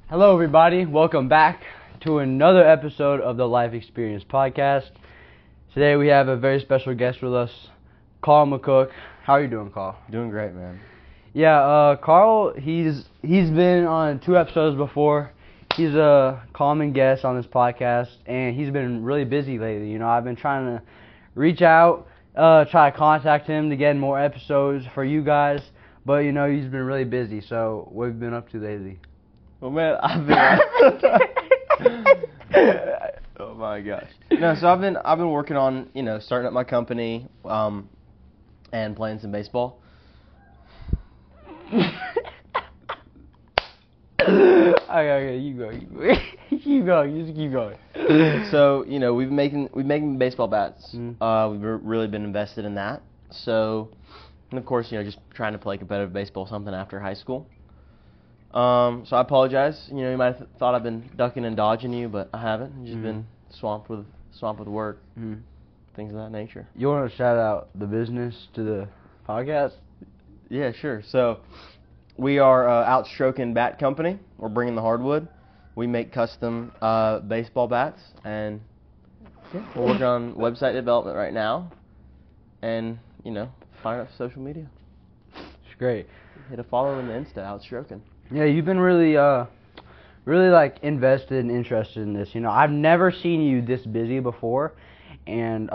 Hello, everybody. Welcome back to another episode of the Life Experience Podcast. Today we have a very special guest with us, Carl McCook. How are you doing, Carl? Doing great, man. Yeah, Carl, he's been on 2 episodes before. He's a common guest on this podcast, and he's been really busy lately. You know, I've been trying to reach out, try to contact him to get more episodes for you guys, but, you know, he's been really busy. So, what have you been up to lately? Well, man, oh my gosh. No, so I've been working on, starting up my company, and playing some baseball. Okay, you go. Keep going. Just keep going. So, we've been making baseball bats. We've really been invested in that. So, and of course, just trying to play competitive baseball something after high school. So I apologize. You might have thought I've been ducking and dodging you, but I haven't. I've just been swamped with work, things of that nature. You want to shout out the business to the podcast? Yeah, sure. So we are Outstroking Bat Company. We're bringing the hardwood. We make custom baseball bats, and we're working on website development right now, and firing up social media. It's great. Hit a follow in the Insta, Outstroking. Yeah, you've been really like invested and interested in this. I've never seen you this busy before, and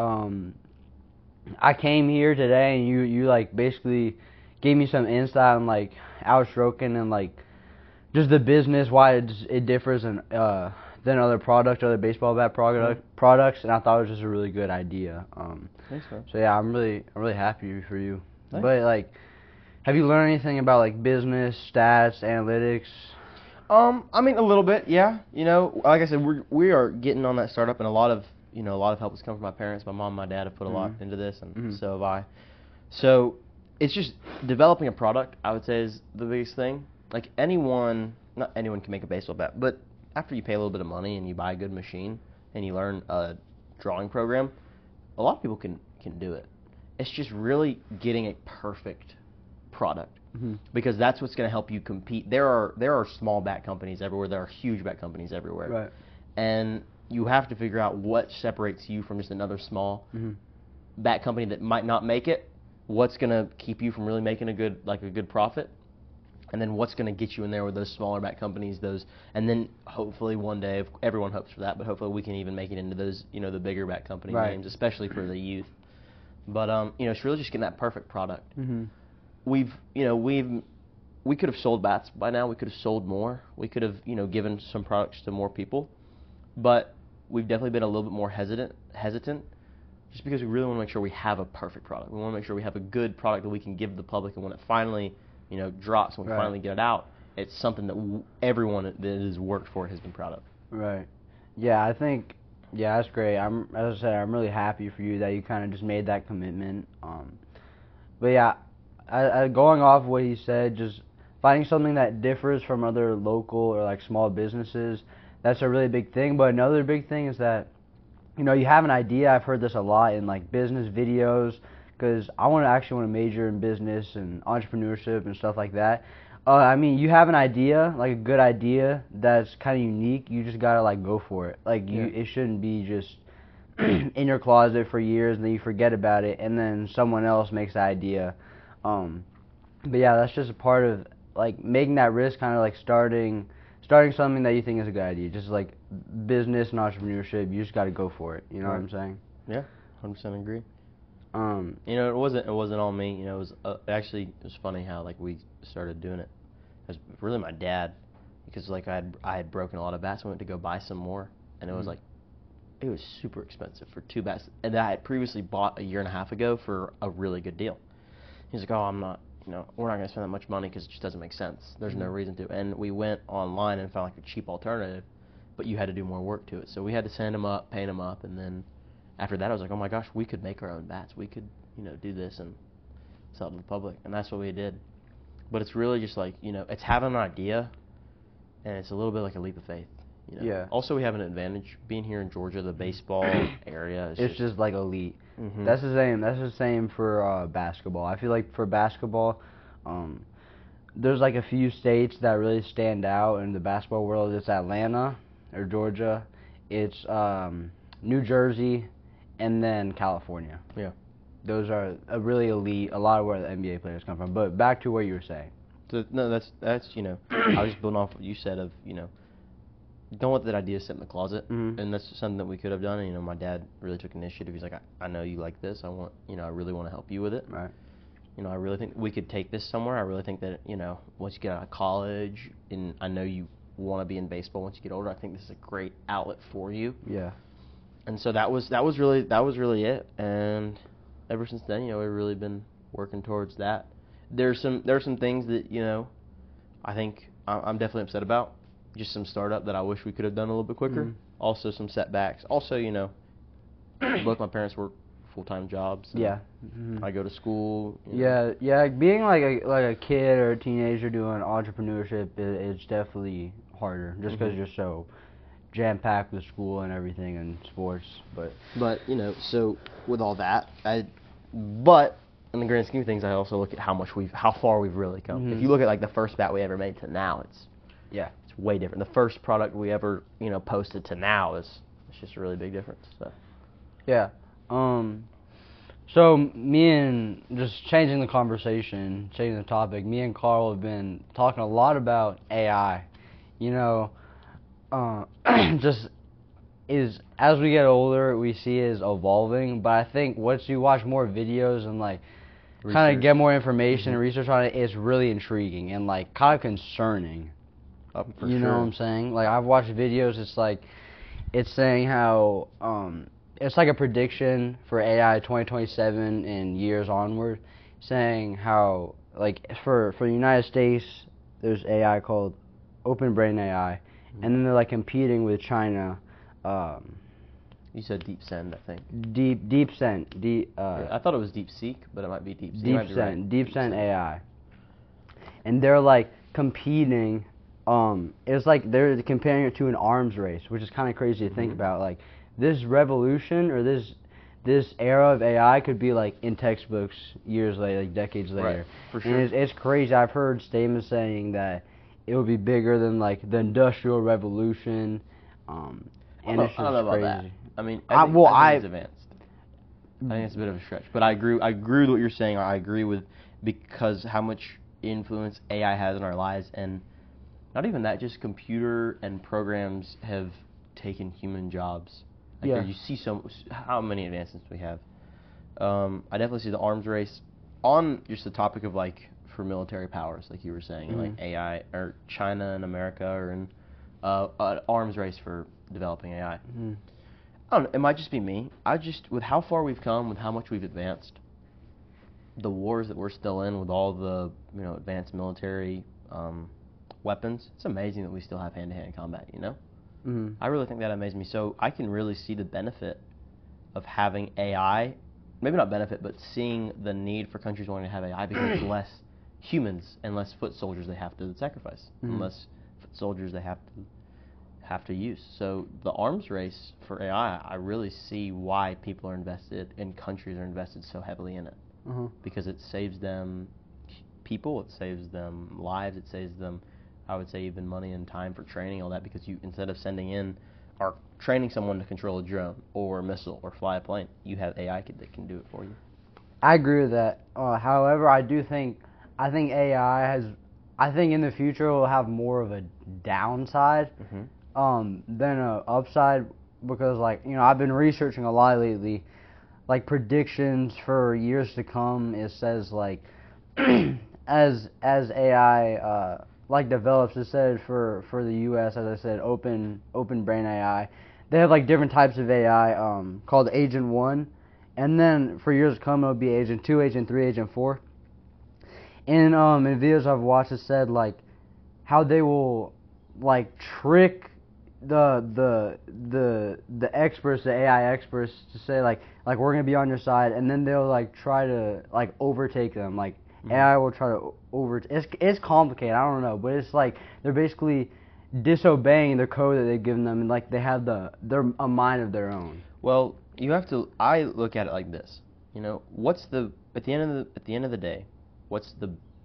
I came here today, and you like basically gave me some insight on like Outstroking and like just the business, why it differs than other baseball bat products, and I thought it was just a really good idea. Thanks, man. So yeah, I'm really happy for you. Thanks. But like, have you learned anything about like business, stats, analytics? I mean, a little bit, yeah. Like I said, we are getting on that startup, and a lot of help has come from my parents. My mom and my dad have put a lot into this, and so have I. So it's just developing a product, I would say, is the biggest thing. Like not anyone can make a baseball bat, but after you pay a little bit of money and you buy a good machine and you learn a drawing program, a lot of people can do it. It's just really getting a perfect product, because that's what's going to help you compete. There are small bat companies everywhere. There are huge bat companies everywhere. Right. And you have to figure out what separates you from just another small bat company that might not make it. What's going to keep you from really making a good profit, and then what's going to get you in there with those smaller bat companies, and then hopefully one day, everyone hopes for that, but hopefully we can even make it into those, the bigger bat company names, especially for the youth. But it's really just getting that perfect product. We could have sold bats by now. We could have sold more. We could have, given some products to more people, but we've definitely been a little bit more hesitant, just because we really want to make sure we have a perfect product. We want to make sure we have a good product that we can give the public, and when it finally, drops, when we finally get it out, it's something that everyone that has worked for it has been proud of. Right. Yeah, I think, that's great. As I said, I'm really happy for you that you kind of just made that commitment. But yeah, going off what he said, just finding something that differs from other local or like small businesses, that's a really big thing. But another big thing is that, you have an idea. I've heard this a lot in like business videos, because I want to major in business and entrepreneurship and stuff like that. I mean, you have an idea, like a good idea that's kind of unique. You just gotta like go for it. Like it shouldn't be just in your closet for years and then you forget about it, and then someone else makes the idea. But yeah, that's just a part of like making that risk, kind of like starting something that you think is a good idea. Just like business and entrepreneurship, you just got to go for it. You know what I'm saying? Yeah, 100% agree. It wasn't all me. It was it was funny how like we started doing it. It was really my dad, because like I had broken a lot of bats. I went to go buy some more, and it was like, it was super expensive for 2 bats, and I had previously bought a year and a half ago for a really good deal. He's like, oh, I'm not, we're not going to spend that much money because it just doesn't make sense. There's no reason to. And we went online and found like a cheap alternative, but you had to do more work to it. So we had to sand them up, paint them up, and then after that I was like, oh my gosh, we could make our own bats. We could, do this and sell it to the public. And that's what we did. But it's really just like, it's having an idea, and it's a little bit like a leap of faith. Yeah. Also, we have an advantage being here in Georgia. The baseball area is just like elite. That's the same. That's the same for basketball. I feel like for basketball, there's like a few states that really stand out in the basketball world. It's Atlanta or Georgia. It's New Jersey, and then California. Yeah. Those are a really elite. A lot of where the NBA players come from. But back to what you were saying. So, no, that's I was just building off what you said of don't let that idea sit in the closet, and that's something that we could have done. And my dad really took initiative. He's like, I know you like this. I really want to help you with it. Right. I really think we could take this somewhere. I really think that once you get out of college, and I know you want to be in baseball once you get older, I think this is a great outlet for you. Yeah. And so that was really it. And ever since then, we've really been working towards that. There's some things that I think I'm definitely upset about. Just some startup that I wish we could have done a little bit quicker. Also some setbacks. Also, both my parents work full-time jobs. Yeah. I go to school. Yeah. Being like a kid or a teenager doing entrepreneurship is definitely harder, just because you're so jam-packed with school and everything and sports. But so with all that, but in the grand scheme of things, I also look at how far we've really come. If you look at like the first bat we ever made to now, it's way different. The first product we ever posted to now it's just a really big difference. So yeah. So me and just changing the conversation, changing the topic. Me and Carl have been talking a lot about AI. Just is as we get older, we see it as evolving. But I think once you watch more videos and like kind of get more information and research on it, it's really intriguing and like kind of concerning. You know what I'm saying? Like I've watched videos. It's saying how it's like a prediction for AI 2027 and years onward, saying how like for the United States there's AI called Open Brain AI, and then they're like competing with China. You said DeepSend, I think. DeepSend. I thought it was DeepSeek, but it might be DeepSeek. DeepSend AI, and they're like competing. It's like they're comparing it to an arms race, which is kind of crazy to think about. Like this revolution or this era of AI could be like in textbooks years later, like decades later. Right, for sure. And it's crazy. I've heard statements saying that it would be bigger than like the Industrial Revolution. And I don't know about crazy. that. I mean, I think it's advanced. I think it's a bit of a stretch, but I agree with what you're saying. I agree with because how much influence AI has in our lives, and not even that, just computer and programs have taken human jobs. Like you see how many advancements we have. I definitely see the arms race on just the topic of like for military powers, like you were saying, like AI or China and America are in an arms race for developing AI. I don't know, it might just be me. With how far we've come, with how much we've advanced, the wars that we're still in with all the advanced military weapons, it's amazing that we still have hand-to-hand combat, I really think that amazes me. So I can really see the benefit of having AI, maybe not benefit, but seeing the need for countries wanting to have AI because it's less humans and less foot soldiers they have to sacrifice, and less foot soldiers they have to use. So the arms race for AI, I really see why people are invested and countries are invested so heavily in it. Because it saves them people, it saves them lives, it saves them, I would say, even money and time for training, all that, because you, instead of sending in or training someone to control a drone or a missile or fly a plane, you have AI that can do it for you. I agree with that. However, I think AI I think in the future it will have more of a downside than a upside, because I've been researching a lot lately, like predictions for years to come. It says like as AI develops, it said for the U.S., as I said, open brain AI. They have like different types of AI called Agent 1, and then for years to come it'll be Agent 2, Agent 3, Agent 4. And in videos I've watched, it said like how they will like trick the experts, the AI experts, to say like we're gonna be on your side, and then they'll like try to like overtake them. Like AI will try to it's complicated, I don't know, but it's like they're basically disobeying the code that they've given them, and like they have a mind of their own. Well, I look at it like this. What's at the end of the day, what's the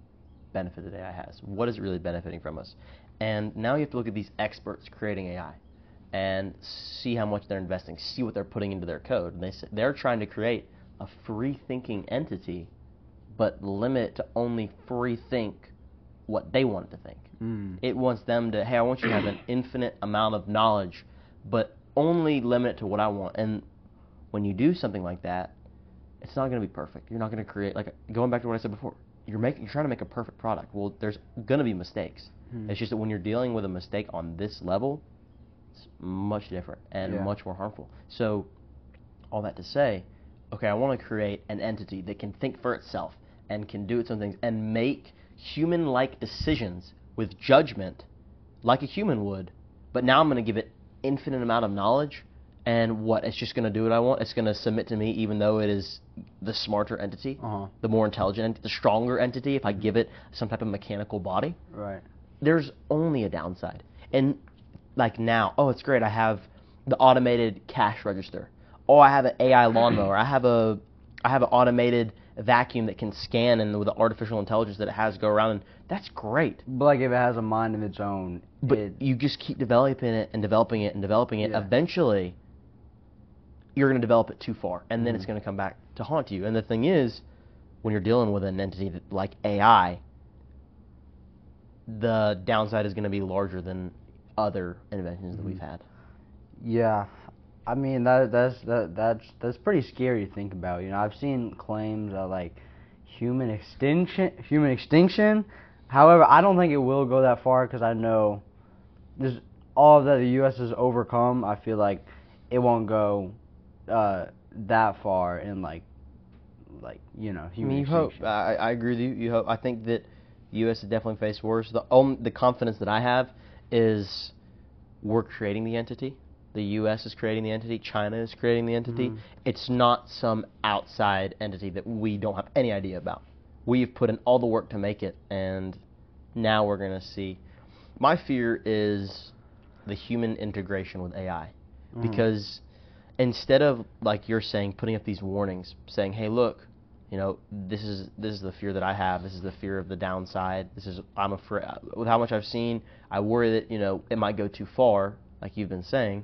benefit that AI has? What is it really benefiting from us? And now you have to look at these experts creating AI and see how much they're investing, see what they're putting into their code. And they're trying to create a free thinking entity, but limit it to only free think what they want it to think. It wants them to, hey, I want you to have an infinite amount of knowledge, but only limit it to what I want. And when you do something like that, it's not going to be perfect. You're not going to create, like, going back to what I said before, you're trying to make a perfect product. Well, there's going to be mistakes. It's just that when you're dealing with a mistake on this level, it's much different and much more harmful. So, all that to say, okay, I want to create an entity that can think for itself and can do its own things and make human-like decisions with judgment like a human would, but now I'm going to give it infinite amount of knowledge, and what, it's just going to do what I want? It's going to submit to me even though it is the smarter entity, the more intelligent, the stronger entity if I give it some type of mechanical body? Right. There's only a downside. And like now, oh, it's great, I have the automated cash register. Oh, I have an AI lawnmower. I have an automated vacuum that can scan, and with the artificial intelligence that it has go around, and that's great. But like if it has a mind of its own, but you just keep developing it and developing it and developing it. Eventually, you're going to develop it too far, and then it's going to come back to haunt you. And the thing is, when you're dealing with an entity like AI, the downside is going to be larger than other inventions that we've had. Yeah, I mean that's pretty scary to think about. You know, I've seen claims of like human extinction. However, I don't think it will go that far because I know there's all that the U.S. has overcome. I feel like it won't go that far in like human extinction. You hope. I agree with you. You hope. I think that the U.S. has definitely faced worse. The confidence that I have is we're creating the entity. The U.S. is creating the entity. China is creating the entity. It's not some outside entity that we don't have any idea about. We've put in all the work to make it, and now we're going to see. My fear is the human integration with AI. Because instead of, like you're saying, putting up these warnings, saying, hey, look, this is the fear that I have. This is the fear of the downside. I'm afraid, with how much I've seen, I worry that, it might go too far, like you've been saying.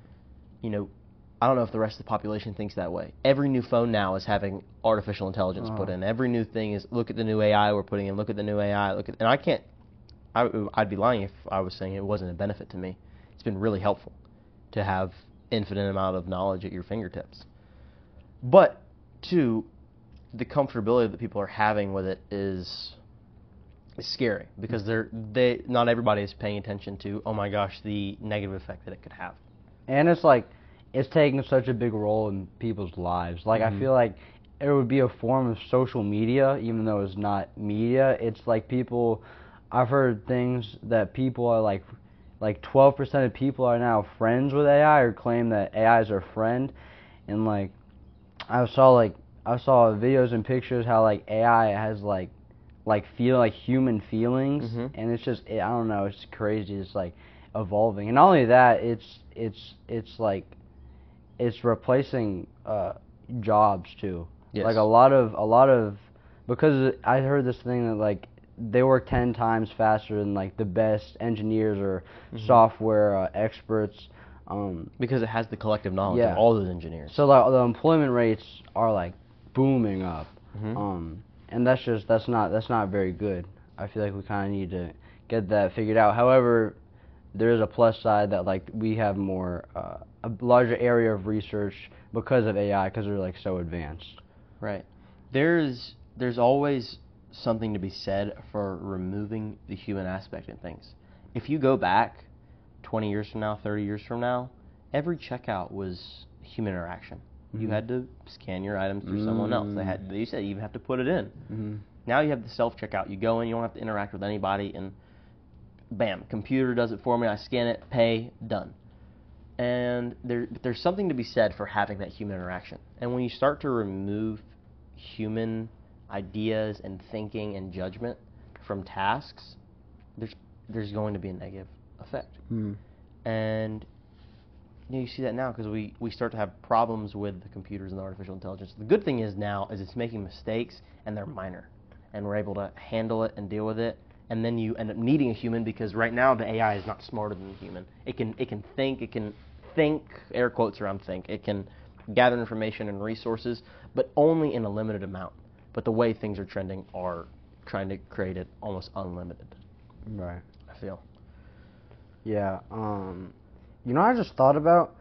I don't know if the rest of the population thinks that way. Every new phone now is having artificial intelligence put in. Every new thing is, look at the new AI we're putting in, look at the new AI, and I'd be lying if I was saying it wasn't a benefit to me. It's been really helpful to have infinite amount of knowledge at your fingertips. But, two, the comfortability that people are having with it is scary because not everybody is paying attention to, oh my gosh, the negative effect that it could have. And it's like, it's taking such a big role in people's lives. Like, I feel like it would be a form of social media, even though it's not media. It's like I've heard things that people are like 12% of people are now friends with AI or claim that AI is their friend. And like, I saw videos and pictures how like AI has like human feelings, and it's just, I don't know, it's crazy. It's like evolving, and not only that, it's like it's replacing jobs too. Yes. Like a lot of because I heard this thing that like they work 10 times faster than like the best engineers or software experts. Because it has the collective knowledge of all those engineers. So like the employment rates are like booming up, and that's not very good. I feel like we kind of need to get that figured out. However, there is a plus side that like we have more a larger area of research because of AI because they're like so advanced. Right. There's always something to be said for removing the human aspect in things. If you go back 20 years from now, 30 years from now, every checkout was human interaction. You had to scan your items through someone else. You said you even have to put it in. Now you have the self-checkout. You go in, you don't have to interact with anybody, and bam, computer does it for me. I scan it, pay, done. And there's something to be said for having that human interaction. And when you start to remove human ideas and thinking and judgment from tasks, there's going to be a negative effect. And you see that now because we start to have problems with the computers and the artificial intelligence. The good thing is now is it's making mistakes, and they're minor. and we're able to handle it and deal with it, and then you end up needing a human because right now the AI is not smarter than the human. It can think, air quotes around think. It can gather information and resources, but only in a limited amount. But the way things are trending are trying to create it almost unlimited. Right. I feel. Yeah. I just thought about.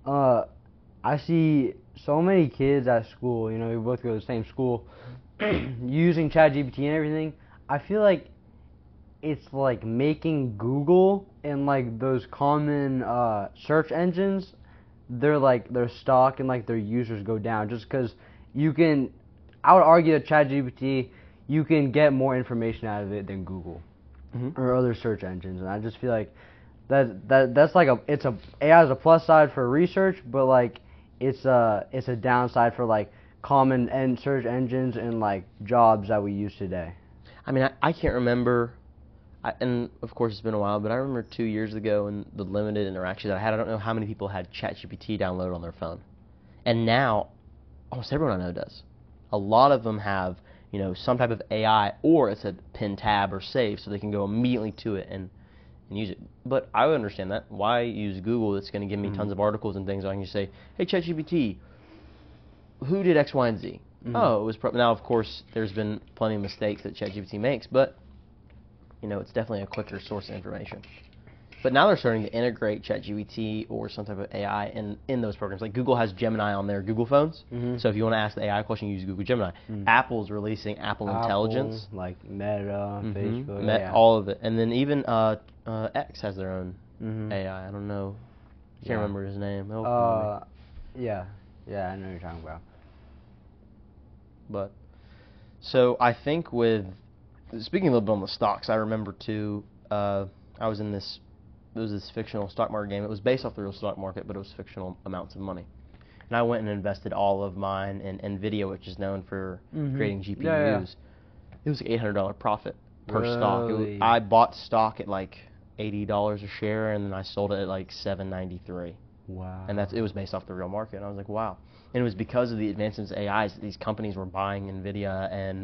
I see so many kids at school. We both go to the same school, using ChatGPT and everything. I feel like it's like making Google and like those common search engines, their stock and like their users go down just because I would argue that ChatGPT, you can get more information out of it than Google or other search engines, and I just feel like that's like AI is a plus side for research, but like it's a downside for like common and search engines and like jobs that we use today. I mean, I can't remember. And of course it's been a while, but I remember 2 years ago and the limited interactions I had. I don't know how many people had ChatGPT downloaded on their phone, and now almost everyone I know does. A lot of them have some type of AI, or it's a pin tab or save, so they can go immediately to it and use it. But I would understand that. Why use Google? That's going to give me tons of articles and things. I can just say, hey ChatGPT, who did X, Y, and Z? Oh, it was now. Of course, there's been plenty of mistakes that ChatGPT makes, but it's definitely a quicker source of information. But now they're starting to integrate ChatGPT or some type of AI in those programs. Like Google has Gemini on their Google phones. So if you want to ask the AI question, you use Google Gemini. Apple's releasing Apple Intelligence. Like Meta, Facebook. All of it. And then even X has their own AI. I don't know. Can't remember his name. Yeah, I know what you're talking about. But, so I think speaking a little bit on the stocks, I remember too, I was in this fictional stock market game. It was based off the real stock market, but it was fictional amounts of money. And I went and invested all of mine in NVIDIA, which is known for creating GPUs. Yeah. It was like $800 profit per stock. I bought stock at like $80 a share, and then I sold it at like $7.93. Wow. And it was based off the real market. And I was like, wow. And it was because of the advancements of AIs that these companies were buying NVIDIA and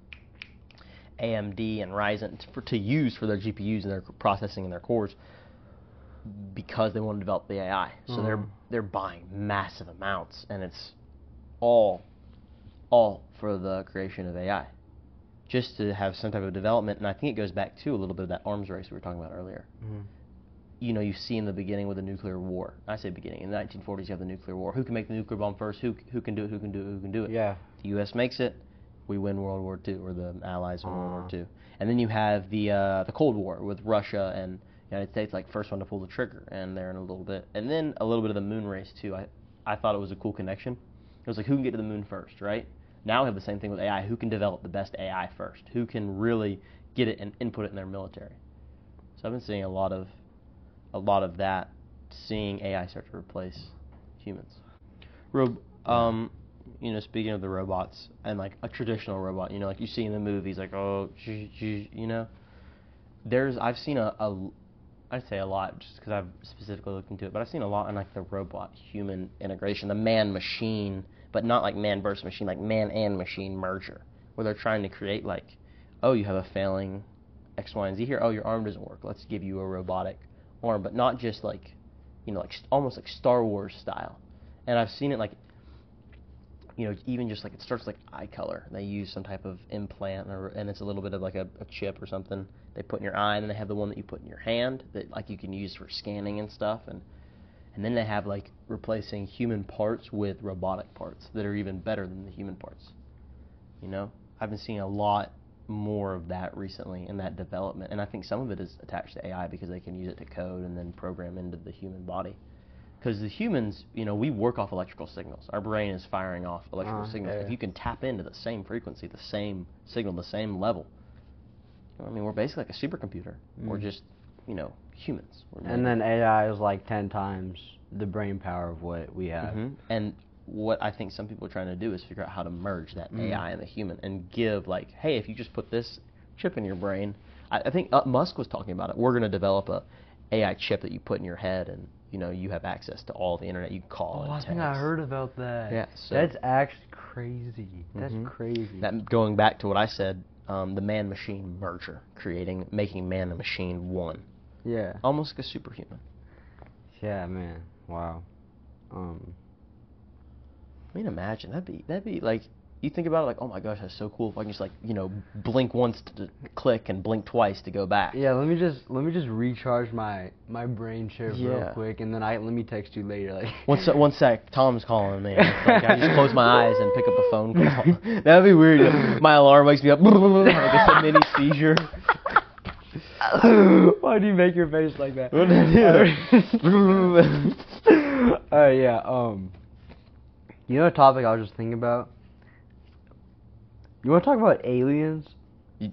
AMD and Ryzen to use for their GPUs and their processing and their cores, because they want to develop the AI. So they're buying massive amounts, and it's all for the creation of AI, just to have some type of development. And I think it goes back to a little bit of that arms race we were talking about earlier. You see in the beginning with the nuclear war. I say beginning. In the 1940s, you have the nuclear war. Who can make the nuclear bomb first? Who can do it? Who can do it? Who can do it? Yeah. The U.S. makes it. We win World War II, or the Allies win World War II. And then you have the Cold War with Russia and the United States, like first one to pull the trigger, and they're in a little bit. And then a little bit of the moon race too. I thought it was a cool connection. It was like, who can get to the moon first, right? Now we have the same thing with AI. Who can develop the best AI first? Who can really get it and input it in their military? So I've been seeing a lot of that, seeing AI start to replace humans. Speaking of the robots and like a traditional robot, like you see in the movies, like I've seen I'd say a lot, just because I've specifically looked into it, but I've seen a lot in like the robot-human integration, the man-machine, but not like man versus machine, like man and machine merger, where they're trying to create like, oh, you have a failing X, Y, and Z here. Oh, your arm doesn't work. Let's give you a robotic arm, but not just like, like almost like Star Wars style. And I've seen it like, even just like it starts like eye color. They use some type of implant, and it's a little bit of like a chip or something they put in your eye, and then they have the one that you put in your hand that like you can use for scanning and stuff, and then they have like replacing human parts with robotic parts that are even better than the human parts. I've been seeing a lot more of that recently in that development, and I think some of it is attached to AI because they can use it to code and then program into the human body. Because the humans, we work off electrical signals. Our brain is firing off electrical signals. Yeah. If you can tap into the same frequency, the same signal, the same level, we're basically like a supercomputer. We're just, humans. And then AI is like 10 times the brain power of what we have. And what I think some people are trying to do is figure out how to merge that AI and the human and give like, hey, if you just put this chip in your brain, I think Musk was talking about it. We're going to develop a AI chip that you put in your head, and you have access to all the internet. You can call and text. I think I heard about that. Yeah, so that's actually crazy. That's crazy. That going back to what I said the man-machine merger, making man and machine one, Yeah. almost like a superhuman. Yeah, man. Wow. I mean, imagine that'd be like, you think about it like, oh my gosh, that's so cool if I can just like, blink once to click and blink twice to go back. Yeah, let me just recharge my brain chip real Yeah. quick, and then let me text you later. Like One sec, Tom's calling me. Like, I just close my eyes and pick up a phone call. That'd be weird. My alarm wakes me up, like a mini seizure. Why do you make your face like that? What did I do? Yeah. You know a topic I was just thinking about? You want to talk about aliens? I'm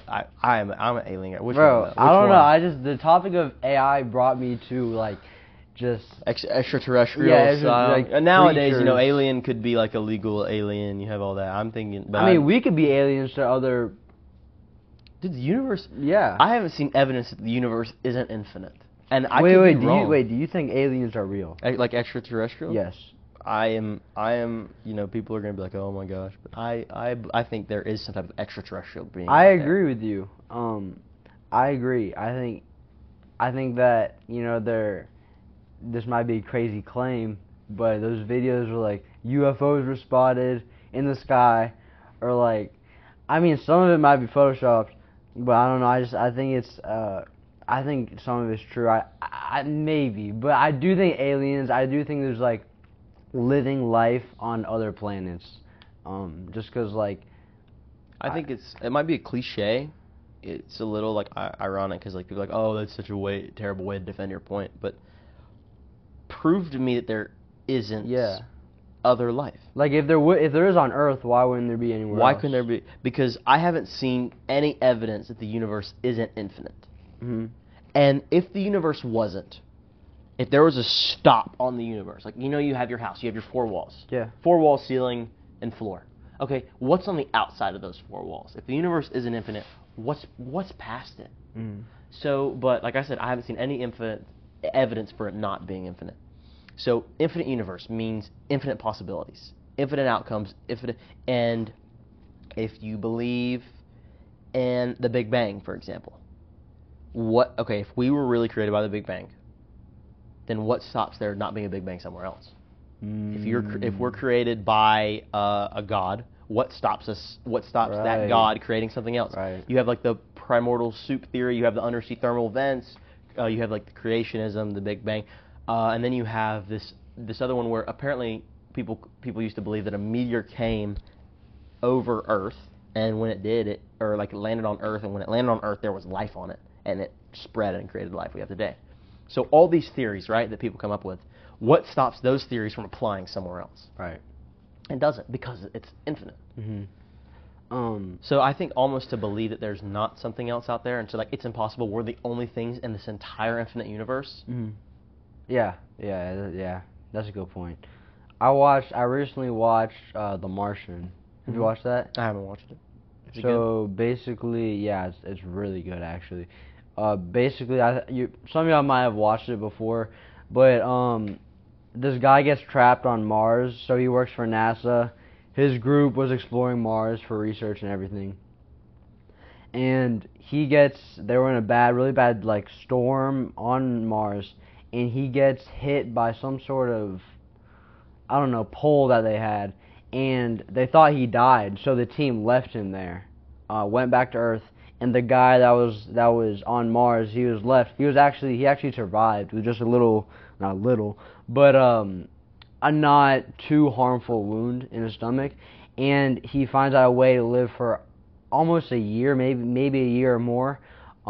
an alien guy. Which Bro, one? I don't know. The topic of AI brought me to like just Extraterrestrial. Yeah, it's just, like, and nowadays, creatures. alien could be like a legal alien. You have all that. I'm thinking. But I mean, we could be aliens to other. dude, the universe. Yeah. I haven't seen evidence that the universe isn't infinite. And I wait, could wait. be wrong. Do you think aliens are real? Like extraterrestrial? Yes. I am. People are gonna be like, oh my gosh, but I think there is some type of extraterrestrial being. I out agree with you. I agree. I think that this might be a crazy claim, but those videos were like UFOs were spotted in the sky, or like, I mean, some of it might be photoshopped, but I don't know. I think it's I think some of it's true. I maybe, but I do think aliens. I do think there's like living life on other planets, just because like I think it might be a cliche. It's a little like ironic because like people are like, oh, that's such a terrible way to defend your point, but prove to me that there isn't other life. Like if there is on Earth, why wouldn't there be anywhere Why else? couldn't there be? Because I haven't seen any evidence that the universe isn't infinite. Mm-hmm. And if the universe wasn't, if there was a stop on the universe, like you have your house, you have your four walls. Yeah. 4 walls, ceiling, and floor. Okay, what's on the outside of those 4 walls? If the universe isn't infinite, what's past it? Mm-hmm. So, but like I said, I haven't seen any evidence for it not being infinite. So, infinite universe means infinite possibilities, infinite outcomes, and if you believe in the Big Bang, for example, if we were really created by the Big Bang, then what stops there not being a Big Bang somewhere else? If we're created by a god, what stops us? What stops that god creating something else? Right. You have like the primordial soup theory. You have the undersea thermal vents. You have like the creationism, the Big Bang, and then you have this other one where apparently people used to believe that a meteor came over Earth, and when it did, it landed on Earth, and when it landed on Earth, there was life on it, and it spread and created the life we have today. So all these theories, right, that people come up with, what stops those theories from applying somewhere else? Right. It doesn't, because it's infinite. Mm-hmm. So I think almost to believe that there's not something else out there, and so like it's impossible, we're the only things in this entire infinite universe. Mm-hmm. Yeah. That's a good point. I recently watched The Martian. Have you watched that? I haven't watched it. Is it So basically, yeah, it's really good actually. Basically, some of y'all might have watched it before, but this guy gets trapped on Mars, so he works for NASA. His group was exploring Mars for research and everything, and they were in a really bad like storm on Mars, and he gets hit by some sort of, I don't know, pole that they had, and they thought he died, so the team left him there, went back to Earth. And the guy that was on Mars, he was left. He actually survived with just but a not too harmful wound in his stomach. And he finds out a way to live for almost a year, maybe a year or more,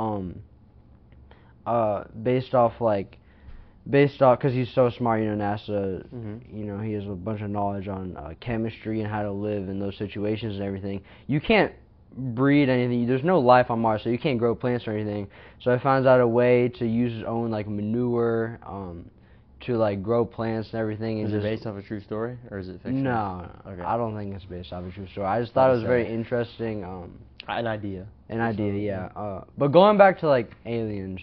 based off because he's so smart. NASA, he has a bunch of knowledge on chemistry and how to live in those situations and everything. You can't breed anything. There's no life on Mars, so you can't grow plants or anything. So I found out a way to use his own like manure to like grow plants and everything. Is it based off a true story, or is it fiction? No, okay. I don't think it's based off a true story. I just thought it was very interesting. An idea. Yeah. But going back to like aliens,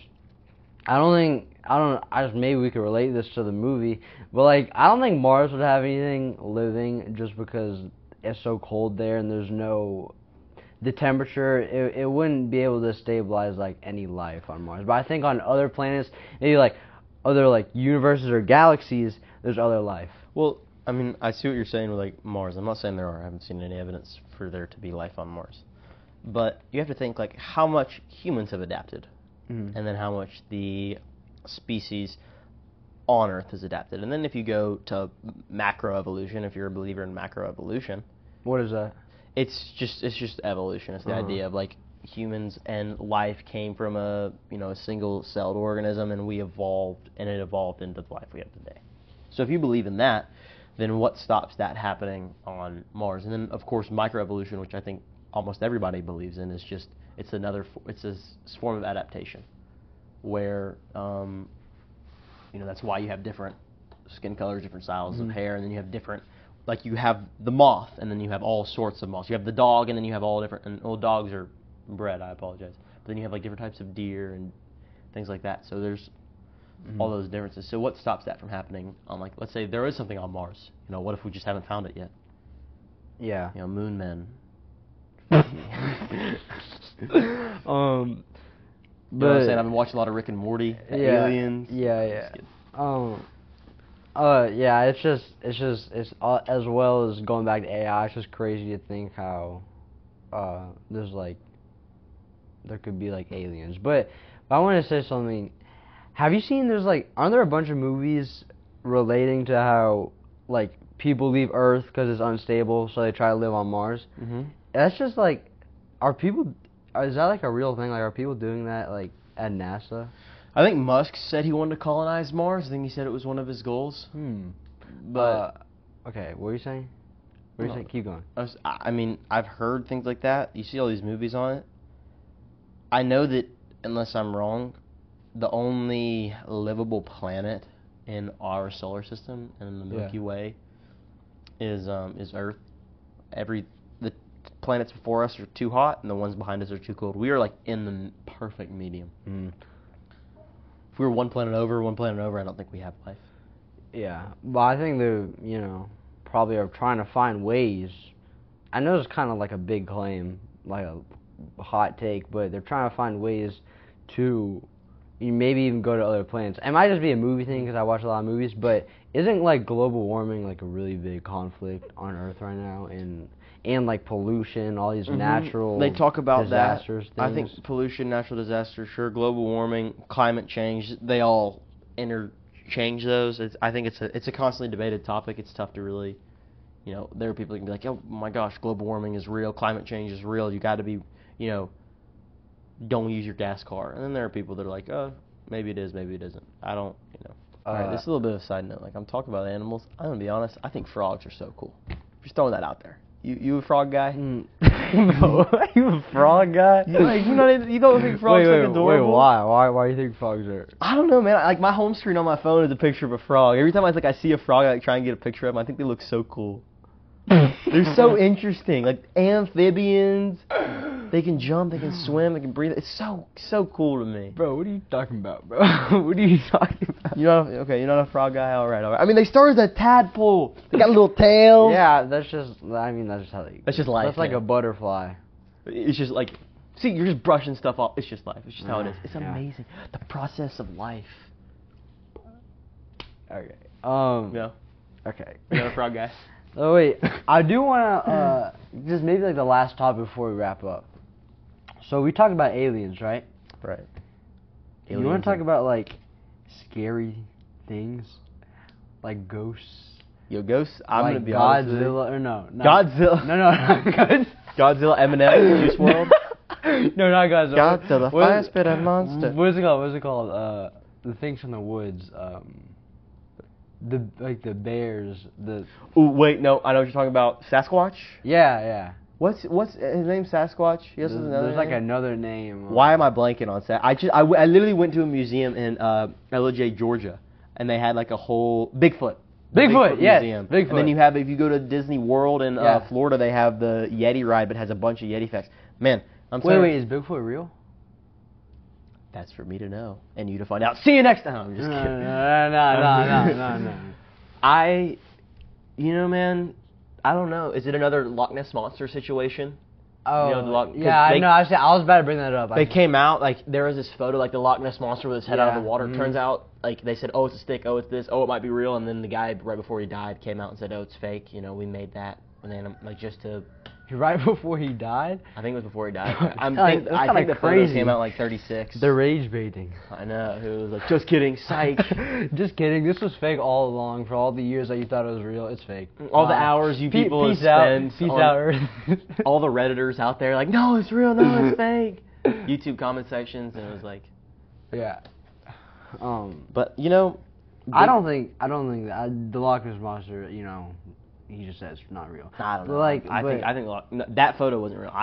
maybe we could relate this to the movie, but like I don't think Mars would have anything living just because it's so cold there and there's the temperature, it wouldn't be able to stabilize like any life on Mars. But I think on other planets, maybe like other like universes or galaxies, there's other life. Well, I mean, I see what you're saying with like Mars. I'm not saying there are. I haven't seen any evidence for there to be life on Mars. But you have to think like how much humans have adapted, and then how much the species on Earth has adapted. And then if you go to macroevolution, if you're a believer in macroevolution, What is that? it's just evolution. It's the idea of like humans and life came from a single-celled organism, and we evolved, and it evolved into the life we have today. So if you believe in that, then what stops that happening on Mars? And then of course microevolution, which I think almost everybody believes in, is just it's a form of adaptation, where that's why you have different skin colors, different styles of hair, and then you have different, like you have the moth, and then you have all sorts of moths. You have the dog, and then you have all different, and dogs are bred, I apologize. But then you have like different types of deer and things like that. So there's all those differences. So what stops that from happening on, like, let's say there is something on Mars. What if we just haven't found it yet? Yeah. Moon men. But You know what I'm saying? I've been watching a lot of Rick and Morty, aliens. Yeah. Yeah. It's as well as going back to AI. It's just crazy to think how there could be like aliens. But I want to say something. Have you seen? Aren't there a bunch of movies relating to how like people leave Earth because it's unstable, so they try to live on Mars? Mm-hmm. That's just like, is that like a real thing? Like, are people doing that like at NASA? I think Musk said he wanted to colonize Mars. I think he said it was one of his goals. But okay, what are you saying? What are you saying? Keep going. I mean, I've heard things like that. You see all these movies on it. I know that, unless I'm wrong, the only livable planet in our solar system and in the Milky Way is Earth. The planets before us are too hot, and the ones behind us are too cold. We are like in the perfect medium. If we were one planet over, I don't think we have life. Yeah, but I think they're probably are trying to find ways. I know it's kind of like a big claim, like a hot take, but they're trying to find ways to maybe even go to other planets. It might just be a movie thing because I watch a lot of movies, but isn't like global warming like a really big conflict on Earth right now, and like pollution, all these natural they talk about disasters, that. I think pollution, natural disasters, sure, global warming, climate change, they all interchange those. I think it's a constantly debated topic. It's tough to really, there are people that can be like, oh my gosh, global warming is real, climate change is real. You got to be, don't use your gas car. And then there are people that are like, oh, maybe it is, maybe it isn't. I don't, All right, this is a little bit of a side note. Like, I'm talking about animals. I'm going to be honest. I think frogs are so cool. Just throwing that out there. You a frog guy? No. You a frog guy? You don't think frogs are adorable? Wait, why? Why do you think frogs are? I don't know, man. Like, my home screen on my phone is a picture of a frog. Every time I see a frog, I try and get a picture of them. I think they look so cool. They're so interesting. Like amphibians. They can jump, they can swim, they can breathe. It's so cool to me. Bro, what are you talking about, bro? What are you talking about? You're not a frog guy? All right. I mean, they started as a tadpole. They got a little tail. Yeah, that's just how they... That's just life. That's like a butterfly. It's just like... See, you're just brushing stuff off. It's just life. It's just how it is. It's amazing. The process of life. Okay. Yeah. Okay. You're not a frog guy? Oh, wait. I do want to... just maybe like the last topic before we wrap up. So we talked about aliens, right? Right. You want to talk about like scary things, like ghosts? Yo, ghosts. I'm like gonna be Godzilla honest with you. or no? Godzilla. No. Godzilla, Eminem, Juice WRLD. No, not Godzilla. Godzilla, fire spitter monster. What is it called? The things from the woods. The bears. Ooh, wait, no, I know what you're talking about. Sasquatch. Yeah. What's his name? Sasquatch. Yes, there's like another name. Why am I blanking on Sasquatch? I literally went to a museum in LJ, Georgia, and they had like a whole Bigfoot. Yes, museum. Bigfoot. And then if you go to Disney World in Florida, they have the Yeti ride, but has a bunch of Yeti facts. Man, Wait, is Bigfoot real? That's for me to know and you to find out. See you next time. I'm just kidding. No. Man, I don't know. Is it another Loch Ness Monster situation? Oh, You know, the Loch. yeah, I know. I was about to bring that up. They came out, like, there was this photo, like, the Loch Ness Monster with his head out of the Yeah, water. Turns out, like, they said, oh, it's a stick, oh, it's this, oh, it might be real. And then the guy, right before he died, came out and said, oh, it's fake. You know, we made that. And then, like, just to... Right before he died? I think it was before he died. I That's think the photo crazy. came out, like, 36. They're rage baiting. I know. It was like, just kidding, psych. Just kidding. This was fake all along. For all the years that you thought it was real, it's fake. All the hours you people have spent. Peace out, Earth. All the Redditors out there, like, no, it's real, no, it's fake. YouTube comment sections, and it was like... Yeah. But, you know... I don't think that the Loch Ness Monster, you know, he just says not real. I don't know. But I think that photo wasn't real.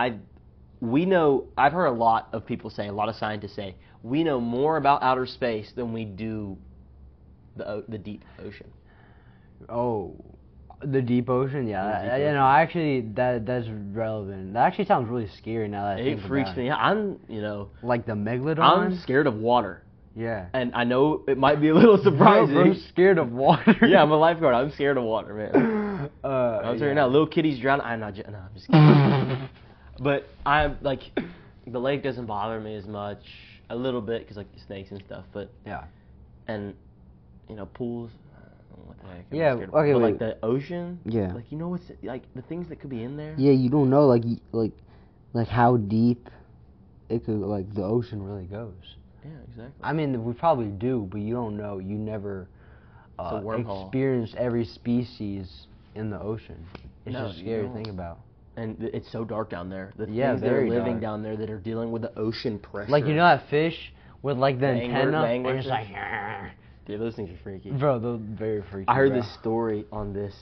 I've heard a lot of people say, a lot of scientists say, we know more about outer space than we do the deep ocean. Oh, the deep ocean, yeah. The deep Actually, that's relevant. That actually sounds really scary now that I think It freaks about it. me out. I'm, you know, Like the megalodon. I'm scared of water. Yeah. And I know it might be a little surprising. I'm scared of water. Yeah, I'm a lifeguard. I'm scared of water, man. I'm sorry now. Little kitties drown. I'm just kidding. But I'm like, the lake doesn't bother me as much. A little bit because like the snakes and stuff. But yeah. And you know, pools. I don't know what the heck. Yeah. Okay. But like the ocean. Yeah. Like you know what's like the things that could be in there. Yeah, you don't know like how deep it could the ocean really goes. Yeah, exactly. I mean, we probably do, but you don't know. You never experience every species in the ocean. It's just scary to think about. And it's so dark down there. The Yeah, things that are very living dark. down there that are dealing with the ocean pressure. Like, you know that fish with like the antenna? angler And it's fish? like, Dude, those things are freaky. bro, they're very freaky. I heard bro. this story on this.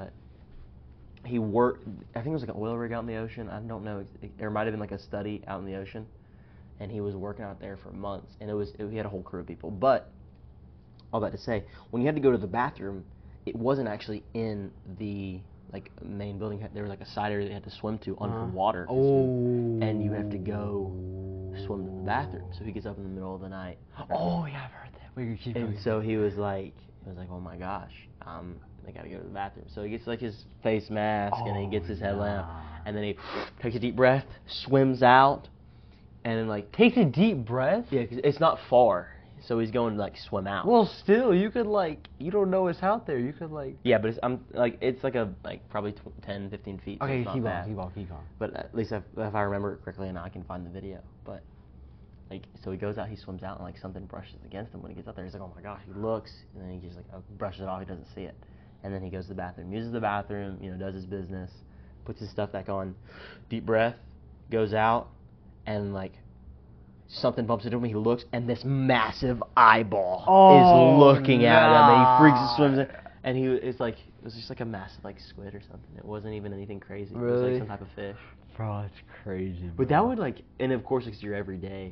He worked. I think it was like an oil rig out in the ocean. I don't know. It might have been like a study out in the ocean, and he was working out there for months. And he had a whole crew of people. But all that to say, when you had to go to the bathroom, it wasn't actually in the main building. There was like a side area they had to swim to underwater. Oh. And you have to go swim to the bathroom. So he gets up in the middle of the night. Oh yeah, I've heard that. We can keep And going. so he was like, oh my gosh, I gotta go to the bathroom. So he gets like his face mask and he gets his headlamp, and then he takes a deep breath, swims out, and then like Takes a deep breath. yeah, 'cause it's not far, so he's going to like swim out. Well, still, you could you don't know it's out there. You could yeah, but it's probably 10, 15 feet. So Okay, it's not keep bad. on, keep on. But at least if I remember it correctly, and I can find the video. But so he goes out, he swims out, and like something brushes against him when he gets out there. He's like, oh my gosh. He looks, and then he just brushes it off. He doesn't see it, and then he goes to the bathroom, uses the bathroom, does his business, puts his stuff back on, deep breath, goes out, and something bumps into him. He looks, and this massive eyeball is looking at him, and he freaks and swims in. And it was just like a massive squid or something. It wasn't even anything crazy. It was like some type of fish. Bro, it's crazy. Bro. But that would and of course it's your everyday.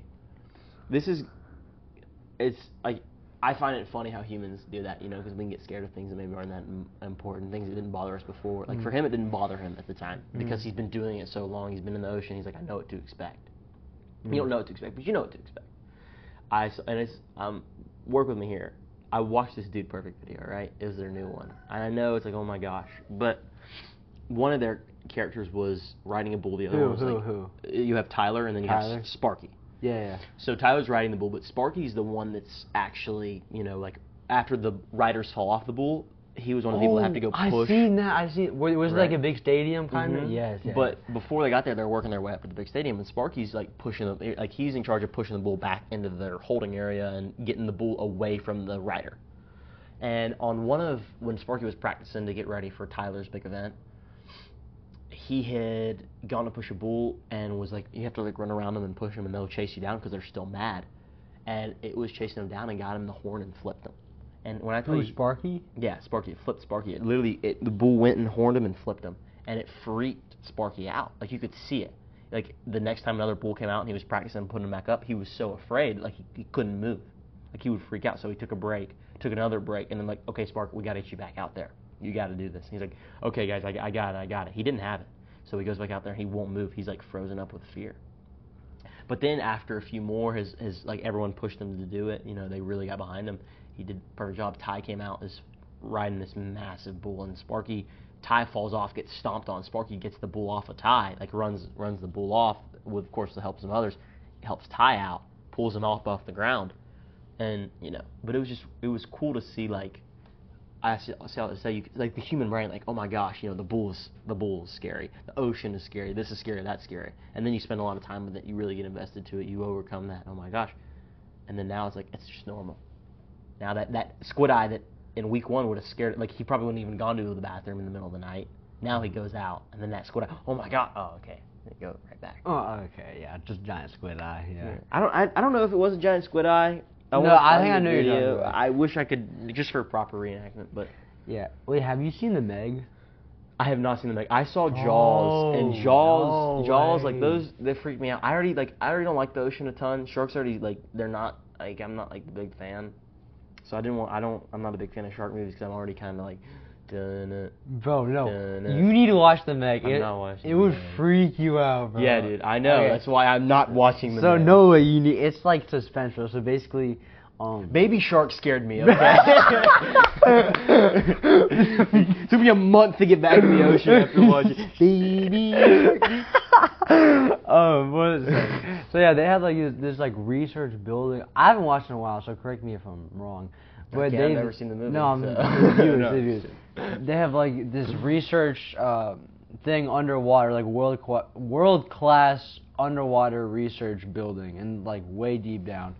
I find it funny how humans do that, because we can get scared of things that maybe aren't that important, things that didn't bother us before. For him, it didn't bother him at the time because he's been doing it so long. He's been in the ocean. He's like, I know what to expect. You don't know what to expect, but you know what to expect. Work with me here. I watched this Dude Perfect video, right? It was their new one. And I know it's oh my gosh. But one of their characters was riding a bull. The other one was who? You have Tyler, and then you have Sparky. Yeah. So Tyler's riding the bull, but Sparky's the one that's actually, after the riders fall off the bull, he was one of the people that have to go push. I've seen that. Was it like a big stadium kind of? Yes. But before they got there, they're working their way up to the big stadium, and Sparky's pushing them, he's in charge of pushing the bull back into their holding area and getting the bull away from the rider. And on when Sparky was practicing to get ready for Tyler's big event, he had gone to push a bull and was you have to run around them and push them, and they'll chase you down because they're still mad. And it was chasing them down and got him in the horn and flipped him. And when I tell you, Sparky? Yeah, Sparky. It flipped Sparky. The bull went and horned him and flipped him, and it freaked Sparky out. You could see it. The next time another bull came out and he was practicing putting him back up, he was so afraid, he couldn't move. He would freak out. So he took a break, took another break, and then okay, Sparky, we got to get you back out there. You got to do this. And he's like, okay, guys, I got it. He didn't have it, so he goes back out there and he won't move. He's frozen up with fear. But then after a few more, everyone pushed him to do it. They really got behind him. He did a perfect job. Ty came out as riding this massive bull, and Sparky, Ty falls off, gets stomped on. Sparky gets the bull off of Ty, like runs the bull off with, of course, the help of some others. He helps Ty out, pulls him off the ground, and but it was cool to see, like, I say like the human brain, like, oh my gosh, the bull is scary, the ocean is scary, this is scary, that's scary, and then you spend a lot of time with it, you really get invested to it, you overcome that, oh my gosh, and then now it's like it's just normal. Now that squid eye that in week 1 would have scared, like, he probably wouldn't even gone to the bathroom in the middle of the night. Now he goes out, and then that squid eye, oh my god, oh okay, then go right back. Oh, okay, yeah, just giant squid eye. Yeah. I don't know if it was a giant squid eye. I think I know you're talking about. I wish I could, just for a proper reenactment, but yeah. Wait, have you seen the Meg? I have not seen the Meg. I saw Jaws, and Jaws, like, those, they freak me out. I already don't like the ocean a ton. Sharks already, like, they're not, like, I'm not, like, the big fan. So I'm not a big fan of shark movies because I'm already kind of like, bro, no. You need to watch the Meg. I'm not watching. It would freak you out, bro. Yeah, dude, I know. Okay. That's why I'm not watching the Meg. So no way you need. It's like suspenseful. So basically, Baby Shark scared me. Okay. It took me a month to get back in the ocean after watching Baby Shark. What is it? So yeah, they had like this like research building. I haven't watched in a while, so correct me if I'm wrong. But I've never seen the movie. No, I'm reviews. They have like this research thing underwater, like world class underwater research building, and like way deep down.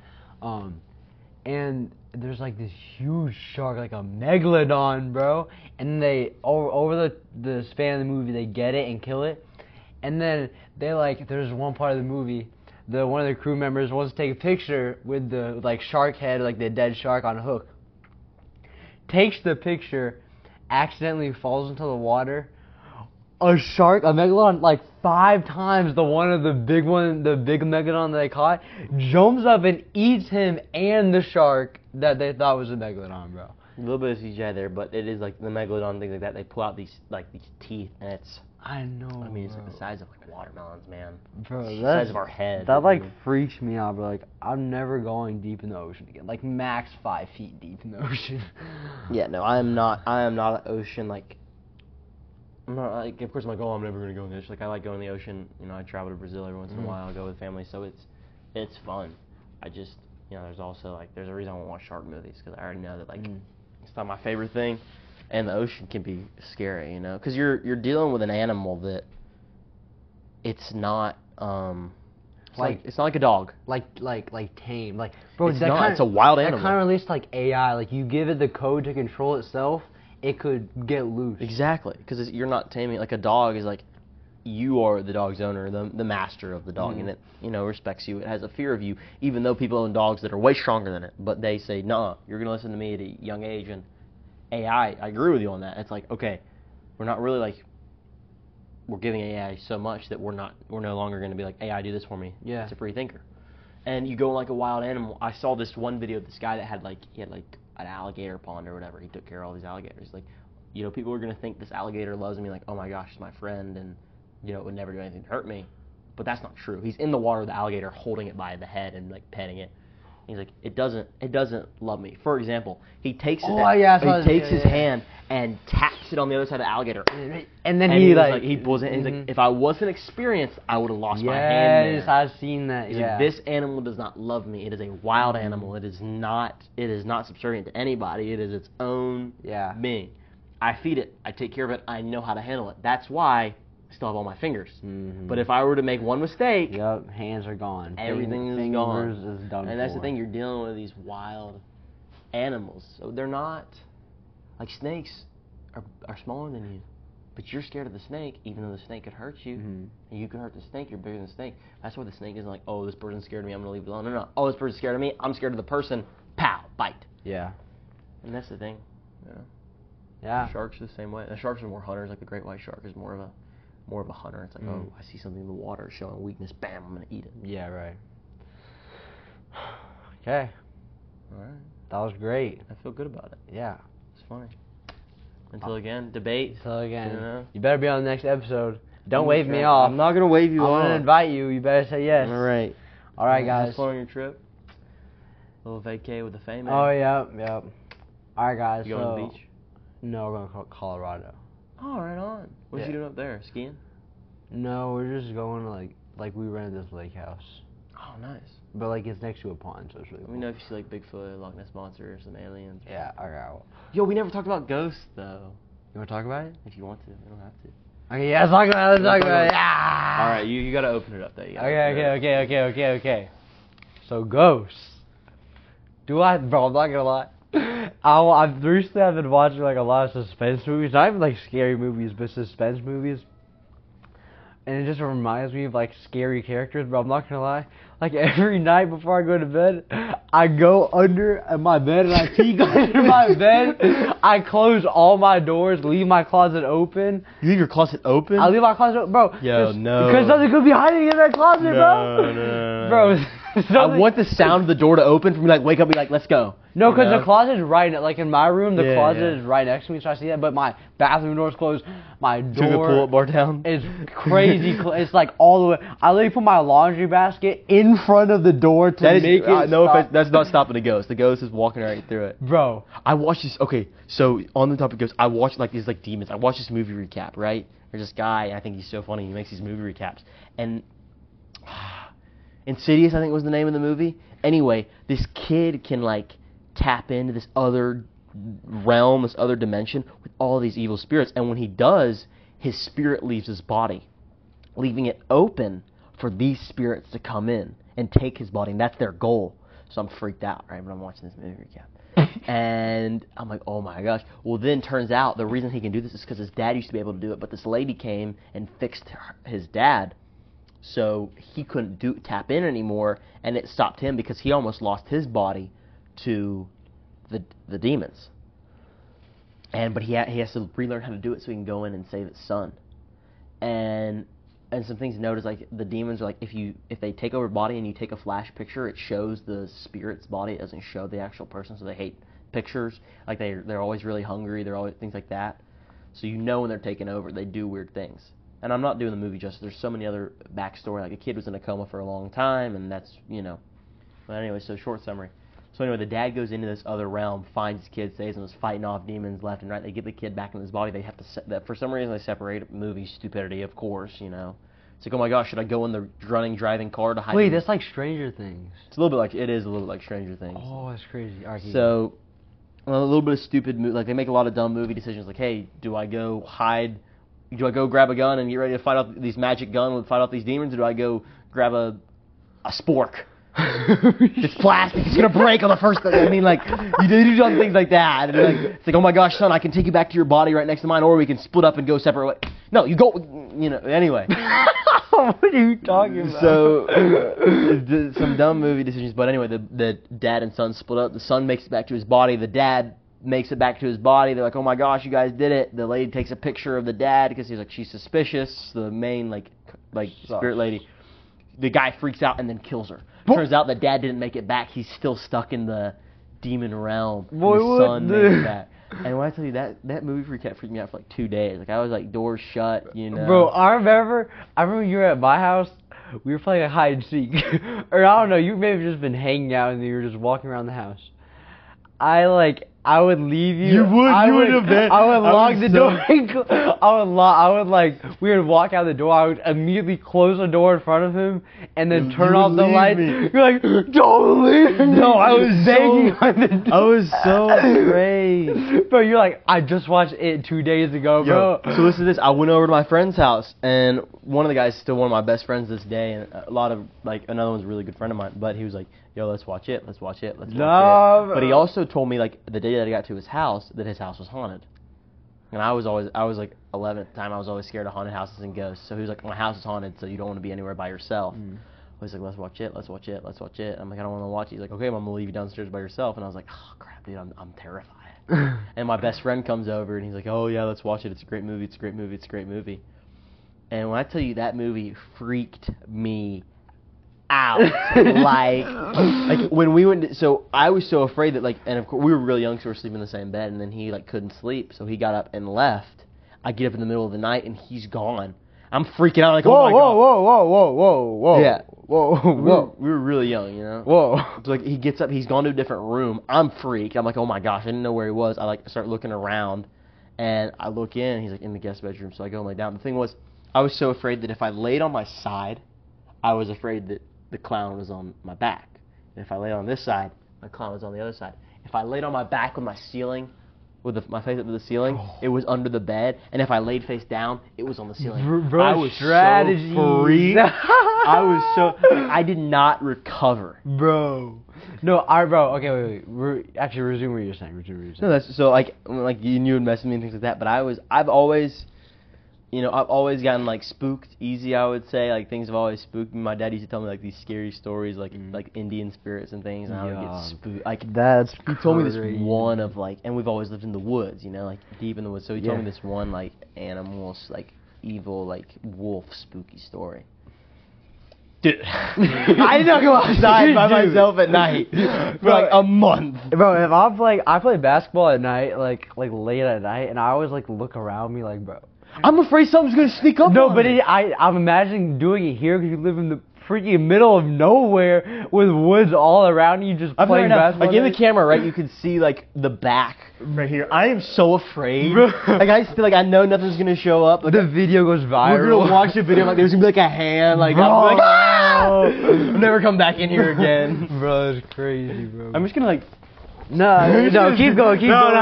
And there's like this huge shark, like a megalodon, bro. And they over the span of the movie, they get it and kill it. And then there's one part of the movie, one of the crew members wants to take a picture with the like shark head, like the dead shark on a hook. Takes the picture, accidentally falls into the water. A megalodon, like 5 times the big megalodon that they caught, jumps up and eats him and the shark that they thought was a megalodon, bro. A little bit of CGI there, but it is like the megalodon, things like that. They pull out these teeth, and it's. I know. I mean, it's like the size of like watermelons, man. Bro, it's the size of our head. That like freaks me out, bro. Like, I'm never going deep in the ocean again. Like max 5 feet deep in the ocean. Yeah, no, I am not an ocean like. I'm not like. Of course, I'm like, oh, I'm never gonna go in the ocean. Like, I like going in the ocean. I travel to Brazil every once in a while. I go with family, so it's fun. I just, there's also like, there's a reason I won't watch shark movies because I already know that like. It's not my favorite thing, and the ocean can be scary, because you're dealing with an animal that it's not it's not like a dog, like tame, like, bro. It's a wild animal. That kind of relates to like AI. Like, you give it the code to control itself, it could get loose. Exactly, because you're not taming. Like a dog is like, you are the dog's owner, the master of the dog, and it respects you. It has a fear of you, even though people own dogs that are way stronger than it. But they say, nah, you're gonna listen to me at a young age. And AI, I agree with you on that. It's like, okay, we're not really like, we're giving AI so much that we're no longer gonna be like, AI, do this for me. Yeah, it's a free thinker. And you go like a wild animal. I saw this one video of this guy that had like an alligator pond or whatever. He took care of all these alligators. Like, people are gonna think this alligator loves me. Like, oh my gosh, he's my friend, and it would never do anything to hurt me. But that's not true. He's in the water with the alligator, holding it by the head and like petting it. He's like, it doesn't love me. For example, he takes his hand and taps it on the other side of the alligator. And then he pulls it, and he's like, if I wasn't experienced, I would have lost my hand there. Yes, I've seen that. He's like, this animal does not love me. It is a wild animal. It is not subservient to anybody. It is its own being. I feed it. I take care of it. I know how to handle it. That's why I still have all my fingers. But if I were to make one mistake, hands are gone. Everything is gone. Is done. And that's the thing. You're dealing with these wild animals, so they're not like snakes are smaller than you. But you're scared of the snake, even though the snake could hurt you. And you could hurt the snake. You're bigger than the snake. That's why the snake isn't like, oh, this person scared of me, I'm gonna leave it alone. No. Oh, this person's scared of me. I'm scared of the person. Pow, bite. Yeah. And that's the thing. Yeah. Sharks are the same way. The sharks are more hunters. Like the great white shark is more of a hunter. It's like, oh, I see something in the water showing weakness. Bam, I'm gonna eat it. Yeah, right. Okay. All right. That was great. I feel good about it. Yeah. It's funny. Until again, debate. Until again. You better be on the next episode. Don't wave me off. I'm not gonna wave you off. I want to invite you. You better say yes. All right. All right, guys. Have fun on your trip. A little vacay with the fame. Oh, yep. All right, guys. You going to the beach? No, we're going to Colorado. Oh, right on. What you doing up there? Skiing? No, we're just going to, like we rented this lake house. Oh, nice. But, like, it's next to a pond, so it's really Let cool. me know if you see, like, Bigfoot, Loch Ness Monster, or some aliens. Yeah, alright. Yo, we never talked about ghosts, though. You want to talk about it? If you want to. You don't have to. Okay, yeah, let's talk about it. Let's talk about it. Yeah. All right, you got to open it up, though. Okay. So, ghosts. Bro, I'm not gonna lie. Recently I've been watching like a lot of suspense movies, not even like scary movies, but suspense movies. And it just reminds me of like scary characters, but I'm not gonna lie. Like every night before I go to bed, I go under my bed and I peek under my bed. I close all my doors, leave my closet open. You leave your closet open? I leave my closet open, bro. Yo, no. Because something could be hiding in that closet, bro. No. Bro. I want the sound of the door to open for me, like, wake up and be like, let's go. No, because the closet is right, like in my room, the closet yeah. is right next to me, so I see that, but my bathroom door is closed, my door Took the pull-up bar down? is crazy, it's like all the way, I literally put my laundry basket in front of the door to make it no stop. offense, that's not stopping the ghost. The ghost is walking right through it. Bro. I watched this, okay, so on the topic of ghosts, I watched like these like demons. I watched this movie recap, right? There's this guy, and I think he's so funny, he makes these movie recaps, and Insidious, I think was the name of the movie. Anyway, this kid can like tap into this other realm, this other dimension with all these evil spirits, and when he does, his spirit leaves his body, leaving it open for these spirits to come in and take his body, and that's their goal. So I'm freaked out, right, when I'm watching this movie recap. And I'm like, oh my gosh. Well, then turns out the reason he can do this is because his dad used to be able to do it, but this lady came and fixed his dad, so he couldn't tap in anymore, and it stopped him because he almost lost his body to the demons. But he has to relearn how to do it so he can go in and save his son. And some things to note is like the demons are like if they take over a body and you take a flash picture, it shows the spirit's body. It doesn't show the actual person, so they hate pictures. Like they're always really hungry. They're always things like that. So you know when they're taking over, they do weird things. And I'm not doing the movie justice. There's so many other backstory. Like a kid was in a coma for a long time, and that's, But anyway, so short summary. So anyway, the dad goes into this other realm, finds his kid, saves him, is fighting off demons left and right. They get the kid back in his body. They have to for some reason they separate movie stupidity, of course. It's like, oh my gosh, should I go in the driving car to hide? Wait, that's like Stranger Things. It's a little bit like Stranger Things. Oh, that's crazy. Right, so a little bit of stupid like they make a lot of dumb movie decisions. Like, hey, do I go grab a gun and get ready to fight off these magic gun and fight off these demons, or do I go grab a spork? It's plastic. It's gonna break on the first thing. I mean, like you do dumb things like that. And it's like, oh my gosh, son, I can take you back to your body right next to mine, or we can split up and go separate ways. No, you go. Anyway. What are you talking about? So some dumb movie decisions, but anyway, the dad and son split up. The son makes it back to his body. The dad makes it back to his body. They're like, oh my gosh, you guys did it. The lady takes a picture of the dad because she's suspicious. The main like spirit lady. The guy freaks out and then kills her. Turns out the dad didn't make it back. He's still stuck in the demon realm. Boy, the son made it back. And when I tell you that movie recap freaked me out for like 2 days. Like I was like doors shut, Bro, I remember you were at my house. We were playing a hide and seek, or I don't know. You may have just been hanging out and you were just walking around the house. I would leave you. You would. You would have been. I would lock the door. We would walk out the door. I would immediately close the door in front of him and then turn off the light. You're like, don't leave me. No, I was begging on the door. I was so afraid. Bro, you're like, I just watched it 2 days ago, bro. So listen to this. I went over to my friend's house, and one of the guys is still one of my best friends this day, and another one's a really good friend of mine. But he was like, yo, let's watch it. But he also told me like the day that I got to his house that his house was haunted. And I was like 11 at the time. I was always scared of haunted houses and ghosts. So he was like, my house is haunted, so you don't want to be anywhere by yourself. He's like, let's watch it. I'm like, I don't want to watch it. He's like, okay, I'm going to leave you downstairs by yourself. And I was like, oh crap, dude, I'm terrified. And my best friend comes over and he's like, oh yeah, let's watch it. It's a great movie. And when I tell you that movie freaked me out. like when we went so I was so afraid that and of course we were really young, so we were sleeping in the same bed, and then he couldn't sleep, so he got up and left. I get up in the middle of the night and he's gone. I'm freaking out like, oh my God. Whoa. Yeah. Whoa. We were really young, Whoa. So like he gets up, he's gone to a different room. I'm freaked. I'm like, oh my gosh, I didn't know where he was. I start looking around, And I look in, and he's like in the guest bedroom. So I go and lay down. The thing was, I was so afraid that if I laid on my side, I was afraid that the clown was on my back. And if I laid on this side, my clown was on the other side. If I laid on my back with my ceiling, my face up to the ceiling, it was under the bed. And if I laid face down, it was on the ceiling. Bro, I was strategy. so freaked. I did not recover. Bro. No, bro, okay, wait. Actually, resume what you're saying. No, that's so like you would mess with me and things like that. But I've always gotten like spooked easy. I would say like things have always spooked me. My dad used to tell me like these scary stories, like Indian spirits and things, and I would get spooked. Like he told me this one of like, and we've always lived in the woods, like deep in the woods. So he told me this one like animal, like evil, like wolf spooky story. Dude, I did not go outside by myself at night for like a month. Bro, if I play basketball at night, like late at night, and I always like look around me, like, bro, I'm afraid something's gonna sneak up. No, on but me. I'm imagining doing it here because you live in the freaking middle of nowhere with woods all around you, just playing basketball. Like in the camera, right? You could see like the back right here. I am so afraid. I know nothing's gonna show up. Like, the video goes viral. We're gonna watch the video. Like there's gonna be like a hand. Like I'm like, I'll never come back in here again. Bro, that's crazy, bro. I'm just gonna like. No, keep going.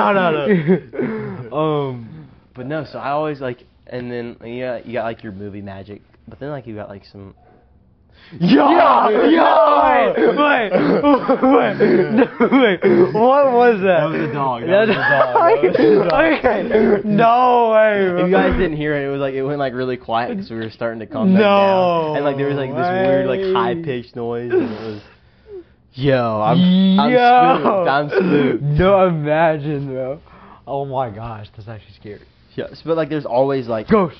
No. But no, so I always like, and then you got like your movie magic, but then like you got like some. Wait, what was that? That was a dog. Okay, no way. If you guys didn't hear it, it went like really quiet because we were starting to calm back down, and like there was like this weird like high pitched noise, and it was. I'm spooked. No, imagine, bro. Oh my gosh, that's actually scary. Yeah, but like there's always like ghost.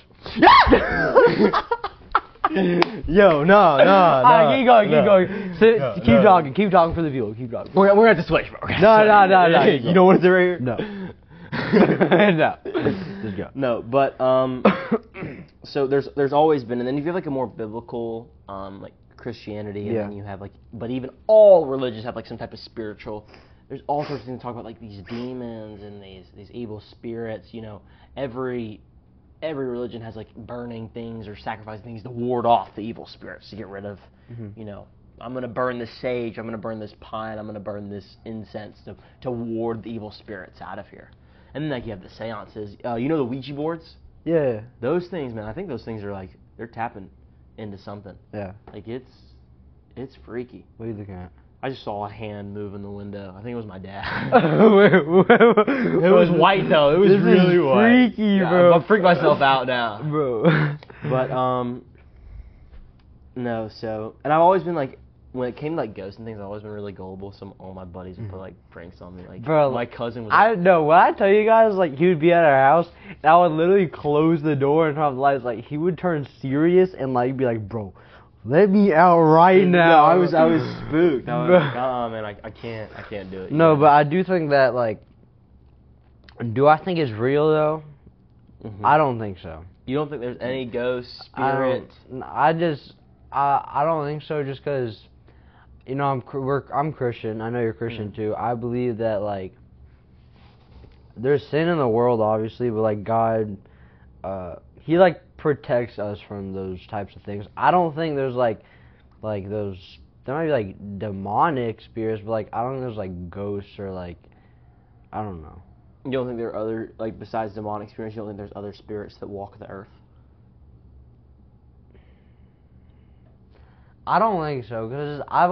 Yo, no. Keep going. Keep talking for the viewer. Keep talking. We're gonna have to switch, bro. No. You don't want to do it right here? No. No. Just go. No, but so there's always been, and then if you have like a more biblical like Christianity, and then you have like, but even all religions have like some type of spiritual. There's all sorts of things to talk about, like these demons and these evil spirits. Every religion has like burning things or sacrificing things to ward off the evil spirits, to get rid of. I'm gonna burn this sage. I'm gonna burn this pine. I'm gonna burn this incense to ward the evil spirits out of here. And then like you have the seances. The Ouija boards? Yeah. Those things, man. I think those things are like they're tapping into something. Yeah. Like it's freaky. What are you looking at? I just saw a hand move in the window. I think it was my dad. It was white though. It was really white. Freaky, bro. I'm freaking myself out now, bro. But no. So, and I've always been like, when it came to like ghosts and things, I've always been really gullible. So all my buddies would put like pranks on me. Like, bro, my cousin was. I know. When I tell you guys, like he would be at our house, and I would literally close the door and turn off the lights. Like he would turn serious and like be like, bro. Let me out right now. No, I was spooked. I was like, oh man, I can't do it. No, but I do think that like, do I think it's real though? Mm-hmm. I don't think so. You don't think there's any ghost spirit? I don't think so. Just because, I'm Christian. I know you're Christian too. I believe that like, there's sin in the world, obviously, but like God, He like protects us from those types of things. I don't think there's like those. There might be like demonic spirits, but like I don't think there's like ghosts or like I don't know. You don't think there are other like besides demonic spirits? You don't think there's other spirits that walk the earth? I don't think so because I've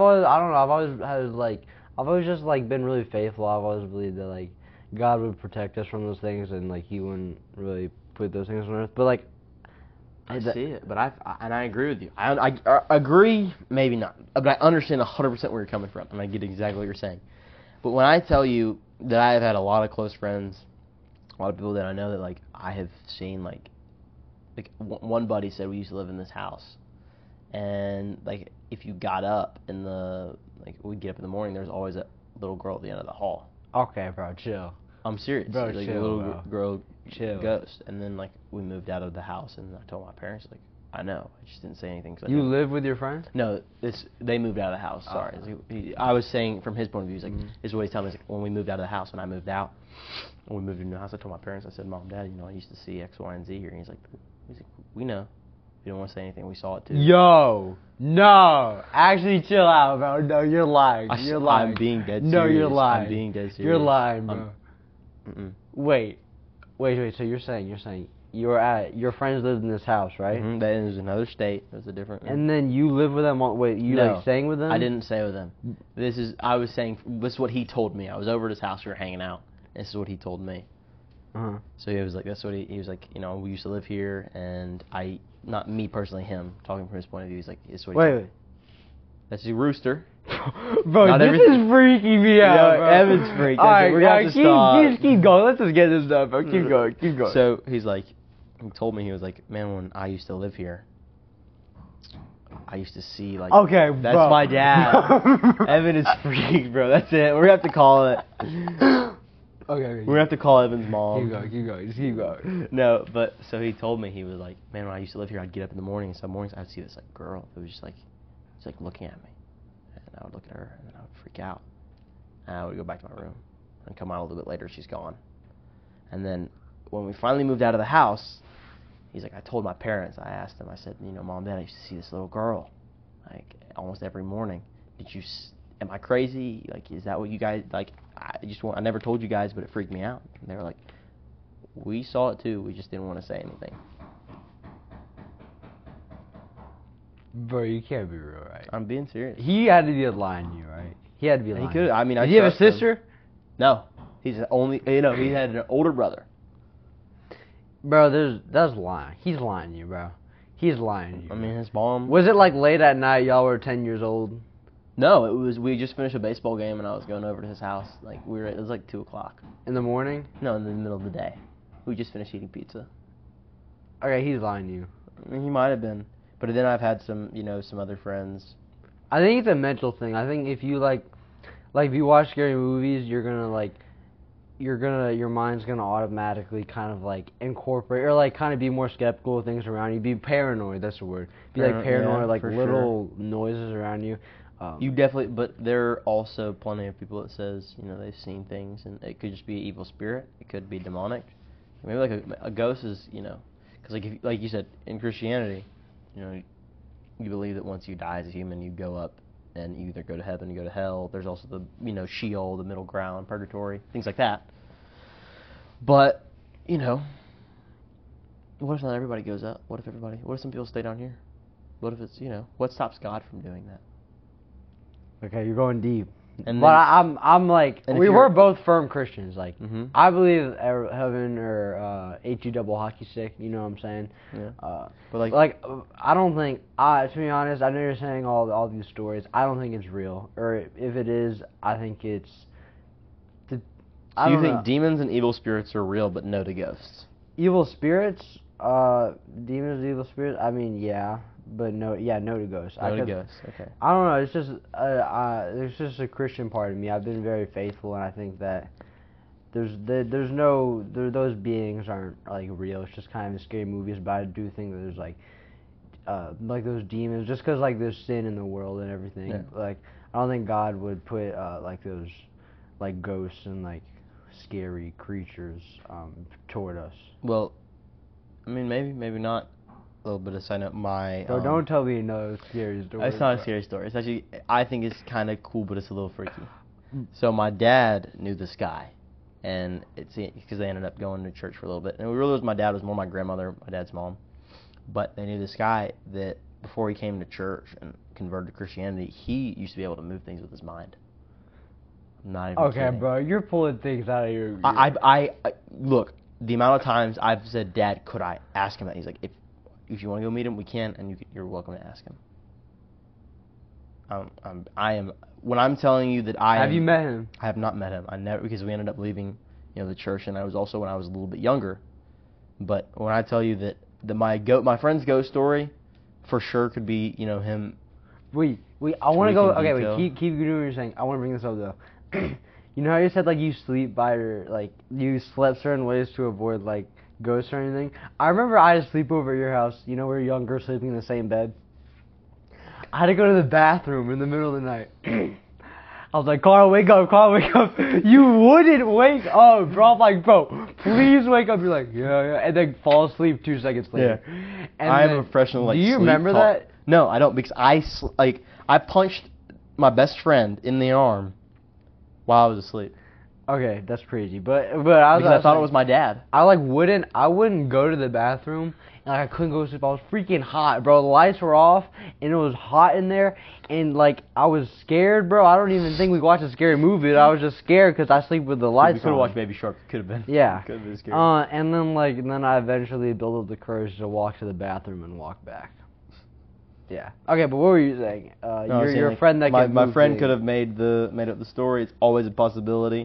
always just like been really faithful. I've always believed that like God would protect us from those things and like He wouldn't really put those things on earth. But like. I see it, but I agree with you. I agree, maybe not, but I understand 100% where you're coming from, and I get exactly what you're saying. But when I tell you that I have had a lot of close friends, a lot of people that I know that like I have seen like one buddy said we used to live in this house, and like if you got up we'd get up in the morning, there's always a little girl at the end of the hall. Okay, bro, chill. I'm serious. Bro, like chill, a little girl chill. ghost. And then like we moved out of the house and I told my parents like I know. I just didn't say anything. You live with your friends? No, they moved out of the house. Sorry. I was saying from his point of view, he's like, this is what he's telling me. He's like, when we moved out of the house, when I moved out, when we moved to a new house, I told my parents, I said, Mom, Dad, you know, I used to see X, Y, and Z here. And he's like, we know. You don't want to say anything. We saw it too. Yo, no. Actually, chill out, bro. No, you're lying. You're lying. I'm being dead serious. No, you're lying. I'm being dead serious. You're lying, bro. Wait. So you're saying your friends lived in this house, right? Mm-hmm. That is another state. It was a different. And then you live with them. Like staying with them? I didn't stay with them. This is what he told me. I was over at his house. We were hanging out. This is what he told me. So he was like, that's what he was like. You know, we used to live here, and not me personally, him talking from his point of view. He's like, this is what. Wait. That's a rooster. Bro, this is freaking me out, bro. Evan's freaked. Alright, we're gonna have to stop. Just keep going. Let's just get this done, bro. Keep going. So he's like, he told me, he was like, man, when I used to live here, I used to see like. Okay, that's bro. my dad. Evan is freaked, bro. That's it. We're gonna have to call it. Okay. We're gonna have to call Evan's mom. Keep going. Just keep going. No, but so he told me, he was like, man, when I used to live here, I'd get up in the morning, and some mornings I'd see this like girl that was just like, looking at me. And I would look at her, and then I would freak out. And I would go back to my room. And come out a little bit later, she's gone. And then when we finally moved out of the house, he's like, I told my parents, I asked them, I said, you know, Mom, Dad, I used to see this little girl, like, almost every morning. Am I crazy? Like, is that what you guys, like, I never told you guys, but it freaked me out. And they were like, we saw it too, we just didn't want to say anything. Bro, you can't be real, right? I'm being serious. He had to be lying to you, right? He had to be lying. He could. I mean, Did he have a sister? No. He's only. You know, he had an older brother. Bro, that's lying. He's lying to you, bro. He's lying to you. I mean, his mom. Was it like late at night? Y'all were 10 years old. No, it was. We just finished a baseball game, and I was going over to his house. Like it was like 2:00 in the morning. No, in the middle of the day. We just finished eating pizza. Okay, he's lying to you. I mean, he might have been. But then I've had some other friends. I think it's a mental thing. I think if you if you watch scary movies, your mind's gonna automatically kind of like incorporate or like kind of be more skeptical of things around you. Be paranoid. That's the word. Be like paranoid, like little noises around you. You definitely. But there are also plenty of people that says they've seen things, and it could just be an evil spirit. It could be demonic. Maybe like a ghost is because like you said in Christianity. You believe that once you die as a human, you go up and you either go to heaven or you go to hell. There's also the Sheol, the middle ground, purgatory, things like that. But, what if not everybody goes up? What if some people stay down here? What if it's, what stops God from doing that? Okay, you're going deep. And but I'm like, we're both firm Christians. Like, I believe heaven or HE double hockey stick. You know what I'm saying? Yeah. But I don't think. To be honest, I know you're saying all these stories. I don't think it's real. Or if it is, I think it's. So you think demons and evil spirits are real, but no to ghosts? Evil spirits, demons, evil spirits. I mean, yeah. But no to ghosts. No to ghosts, okay. I don't know, it's just, there's just a Christian part of me. I've been very faithful, and I think that those beings aren't, like, real. It's just kind of scary movies, but I do think that there's, like those demons, just because, like, there's sin in the world and everything. Yeah. Like, I don't think God would put, like, those, like, ghosts and, like, scary creatures, toward us. Well, I mean, maybe not. A little bit of sign up my. So don't tell me no scary story. It's not a scary story. It's actually, I think it's kind of cool, but it's a little freaky. So my dad knew this guy, and it's because they ended up going to church for a little bit. And we realized my dad was more my grandmother, my dad's mom, but they knew this guy that before he came to church and converted to Christianity, he used to be able to move things with his mind. I'm not even kidding. Bro, you're pulling things out of your. I look. The amount of times I've said, Dad, could I ask him that? He's like, if you want to go meet him, we can, and you're welcome to ask him. I am. When I'm telling you that have you met him? I have not met him. I never, because we ended up leaving, the church, and I was also when I was a little bit younger. But when I tell you that my friend's ghost story, for sure could be him. Wait. I want to go. Okay, wait. Keep doing what you're saying. I want to bring this up though. You know how you said like you sleep by your you slept certain ways to avoid like ghosts or anything. I remember I had a sleepover at your house. You know, we were young girls sleeping in the same bed. I had to go to the bathroom in the middle of the night. I was like, Carl, wake up, Carl, wake up. You wouldn't wake up, bro. I'm like, bro, please wake up. You're like, yeah. And then fall asleep 2 seconds later. Yeah. And I'm then, a professional, like, do you sleep remember talk. that? No, I don't, because I punched my best friend in the arm while I was asleep. Okay, that's crazy. But I thought it was my dad. I wouldn't go to the bathroom, and like I couldn't go to sleep. I was freaking hot, bro. The lights were off and it was hot in there, and like I was scared, bro. I don't even think we watched a scary movie. I was just scared because I sleep with the lights on. We could have watched Baby Shark. Could have been. Yeah. Could have been scary. And then I eventually built up the courage to walk to the bathroom and walk back. Yeah. Okay, but what were you saying? Your friend that my friend could have made up the story. It's always a possibility.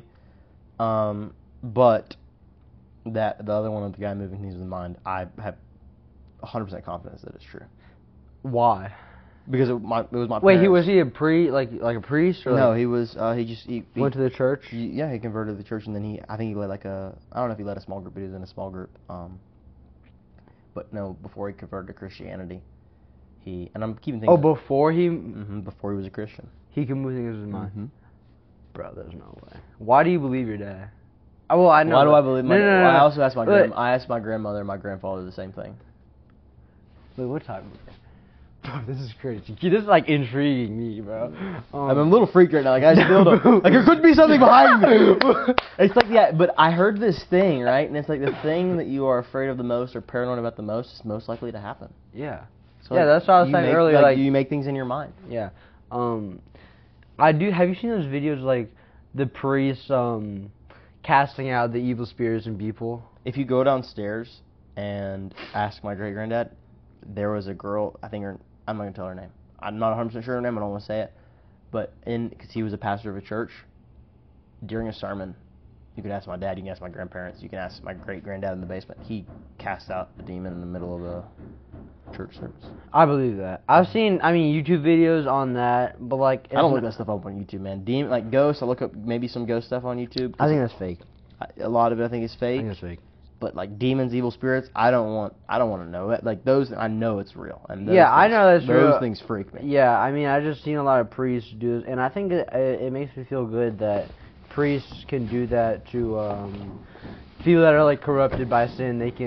But that the other one with the guy moving things with the mind, I have 100% confidence that it's true. Why? Because it was my Wait, parents. was he a a priest or No, like, he was he went to the church? Yeah, he converted to the church, and then I think he led I don't know if he led a small group, but he was in a small group. But no, before he converted to Christianity, and I'm keeping things. Oh, before he before he was a Christian. He can move things with his mind. Mm-hmm. Bro, there's no way. Why do you believe your dad? Oh, well, I know. Why do I believe my dad? No. I also asked I asked my grandmother and my grandfather the same thing. Wait, what time? Bro, this is crazy. This is like intriguing me, bro. I'm a little freaked right now. Like I still don't. Like there could be something behind me. It's like but I heard this thing, right? And it's like the thing that you are afraid of the most or paranoid about the most is most likely to happen. Yeah. So yeah, that's what I was saying earlier. Like you make things in your mind. Yeah. I do. Have you seen those videos like the priests casting out the evil spirits in people? If you go downstairs and ask my great granddad, there was a girl. I think I'm not gonna tell her name. I'm not 100% sure her name. I don't want to say it, but because he was a pastor of a church, during a sermon, you can ask my dad. You can ask my grandparents. You can ask my great granddad in the basement. He cast out a demon in the middle of a church service. I believe that. I've seen, YouTube videos on that, but like I don't look that stuff up on YouTube, man. Demon, like ghosts. I look up maybe some ghost stuff on YouTube. I think that's fake. A lot of it I think is fake. I think it's fake. But like demons, evil spirits, I don't want to know it. Like those, I know it's real. And yeah, I know that's real. Those things freak me. Yeah, I just seen a lot of priests do this, and I think it makes me feel good that priests can do that to people that are like corrupted by sin. They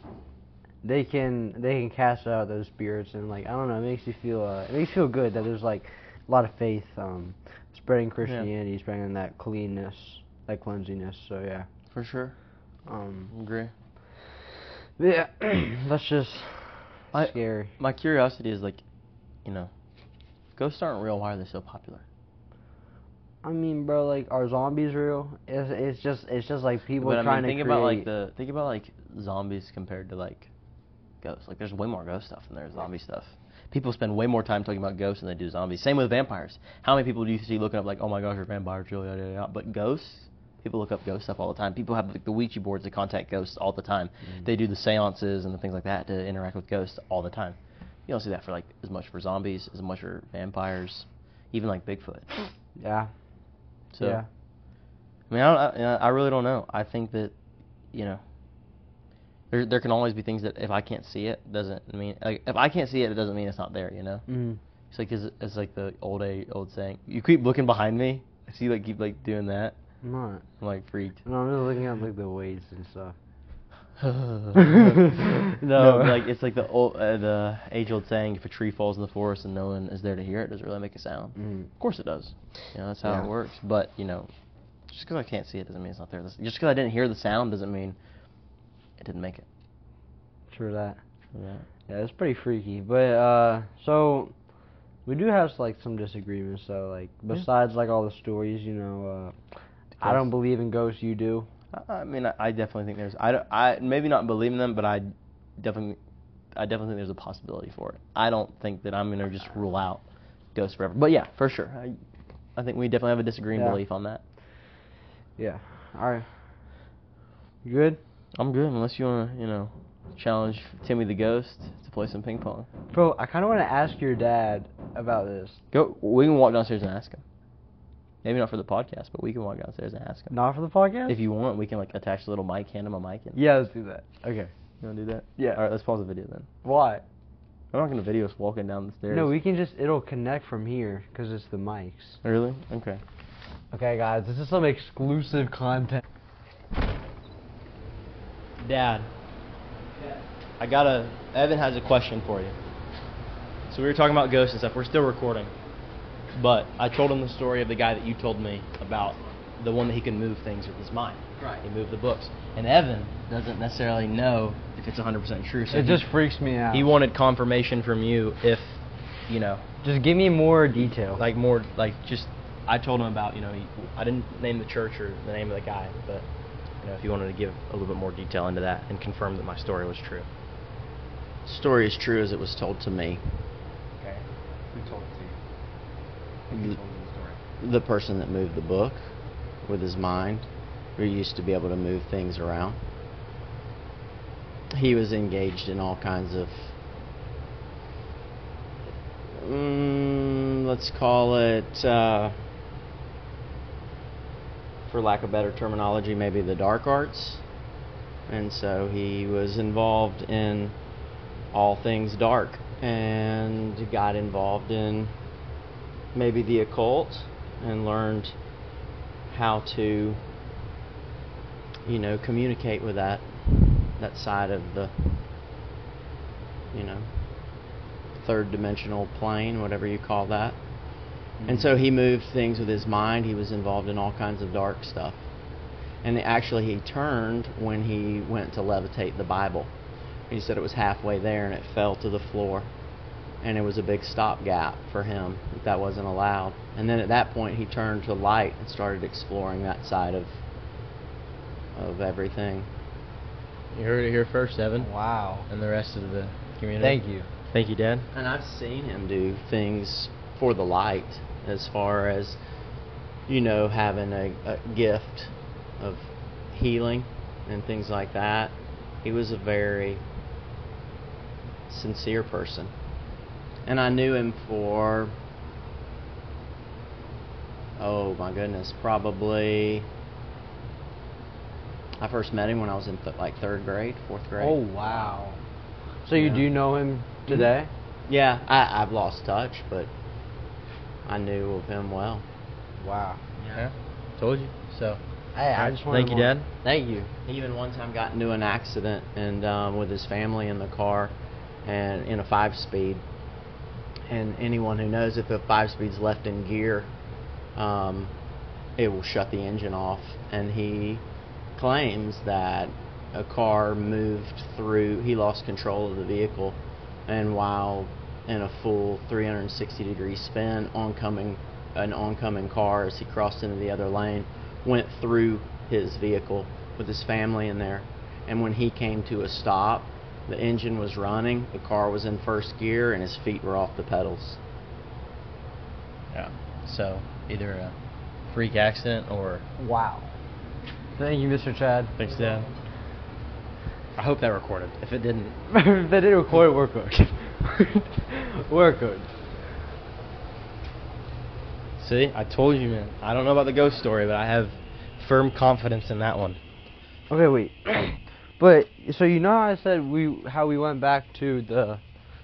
can cast out those spirits, and like I don't know, it makes you feel good that there's like a lot of faith spreading Christianity, spreading that cleanness, that cleansiness. So yeah, for sure. Agree. Yeah, that's just scary. My curiosity is like, ghosts aren't real. Why are they so popular? I mean, bro, like, are zombies real? It's just like people trying to think about like zombies compared to like ghosts. Like, there's way more ghost stuff than there's zombie stuff. People spend way more time talking about ghosts than they do zombies. Same with vampires. How many people do you see looking up like, oh my gosh, are vampires real? Yada, yada, yada. But ghosts. People look up ghost stuff all the time. People have like the Ouija boards that contact ghosts all the time. They do the seances and the things like that to interact with ghosts all the time. You don't see that for like as much for zombies, as much for vampires, even like Bigfoot. Yeah. So, yeah. I mean, I really don't know. I think that, there can always be things that if I can't see it, doesn't mean like if I can't see it, it doesn't mean it's not there. Mm-hmm. It's like it's like the old saying. You keep looking behind me. I see keep doing that. I'm not. I'm like freaked. No, I'm just looking at like the weights and stuff. No, like it's like the age-old saying: if a tree falls in the forest and no one is there to hear it, does it really make a sound? Mm. Of course it does. That's how it works. But just because I can't see it doesn't mean it's not there. Just because I didn't hear the sound doesn't mean it didn't make it. True that. Yeah. Yeah, it's pretty freaky. But so we do have like some disagreements. So like besides like all the stories, I don't believe in ghosts. You do. I mean, I definitely think there's. I maybe not believe in them, but I definitely think there's a possibility for it. I don't think that I'm gonna just rule out ghosts forever. But yeah, for sure. I think we definitely have a disagreeing belief on that. Yeah. All right. You good? I'm good, unless you wanna, challenge Timmy the Ghost to play some ping pong. Bro, I kind of want to ask your dad about this. Go. We can walk downstairs and ask him. Maybe not for the podcast, but we can walk downstairs and ask him. Not for the podcast? If you want, we can like attach a little mic, hand him a mic. And Yeah, let's do that. Okay. You want to do that? Yeah. All right, let's pause the video then. Why? I'm not going to video us walking down the stairs. No, we can just, it'll connect from here because it's the mics. Really? Okay. Okay, guys, this is some exclusive content. Dad, Evan has a question for you. So we were talking about ghosts and stuff. We're still recording. But I told him the story of the guy that you told me about, the one that he can move things with his mind. Right. He moved the books. And Evan doesn't necessarily know if it's 100% true. So It just freaks me out. he wanted confirmation from you if, you know. Just give me more detail. Like more, like just, I told him about, you know, I didn't name the church or the name of the guy, but, you know, if you wanted to give a little bit more detail into that and confirm that my story was true. The story is true as it was told to me. Okay. Who told it to you? The, the person that moved the book with his mind, who used to be able to move things around. He was engaged in all kinds of, let's call it, for lack of better terminology, maybe the dark arts. And so he was involved in all things dark and got involved in maybe the occult and learned how to, you know, communicate with that side of the, you know, third dimensional plane, whatever you call that. Mm-hmm. And so he moved things with his mind. He was involved in all kinds of dark stuff. And actually he turned when he went to levitate the Bible. He said it was halfway there and it fell to the floor. And it was a big stopgap for him that wasn't allowed. And then at that point he turned to light and started exploring that side of everything. You heard it here first, Evan. Wow. And the rest of the community. Thank you. Thank you, Dad. And I've seen him do things for the light, as far as, you know, having a gift of healing and things like that. He was a very sincere person. And I knew him for, oh my goodness, probably, I first met him when I was in like third grade, fourth grade. Oh, wow. So you do know him today? Yeah, I've lost touch, but I knew of him well. Wow. Yeah. Told you. So. Hey, I just wanted Thank you, Dad. Thank you. He even one time got into an accident and with his family in the car and in a 5-speed. And anyone who knows, if a 5-speed's left in gear, it will shut the engine off. And he claims that a car moved through, he lost control of the vehicle, and while in a full 360-degree spin, an oncoming car, as he crossed into the other lane, went through his vehicle with his family in there. And when he came to a stop, the engine was running, the car was in first gear, and his feet were off the pedals. Yeah. So either a freak accident or. Wow. Thank you, Mr. Chad. Thanks, Dad. I hope that recorded. If it didn't. If they didn't record it, we're good. We're good. See, I told you, man. I don't know about the ghost story, but I have firm confidence in that one. Okay, wait. But so you know how I said how we went back to the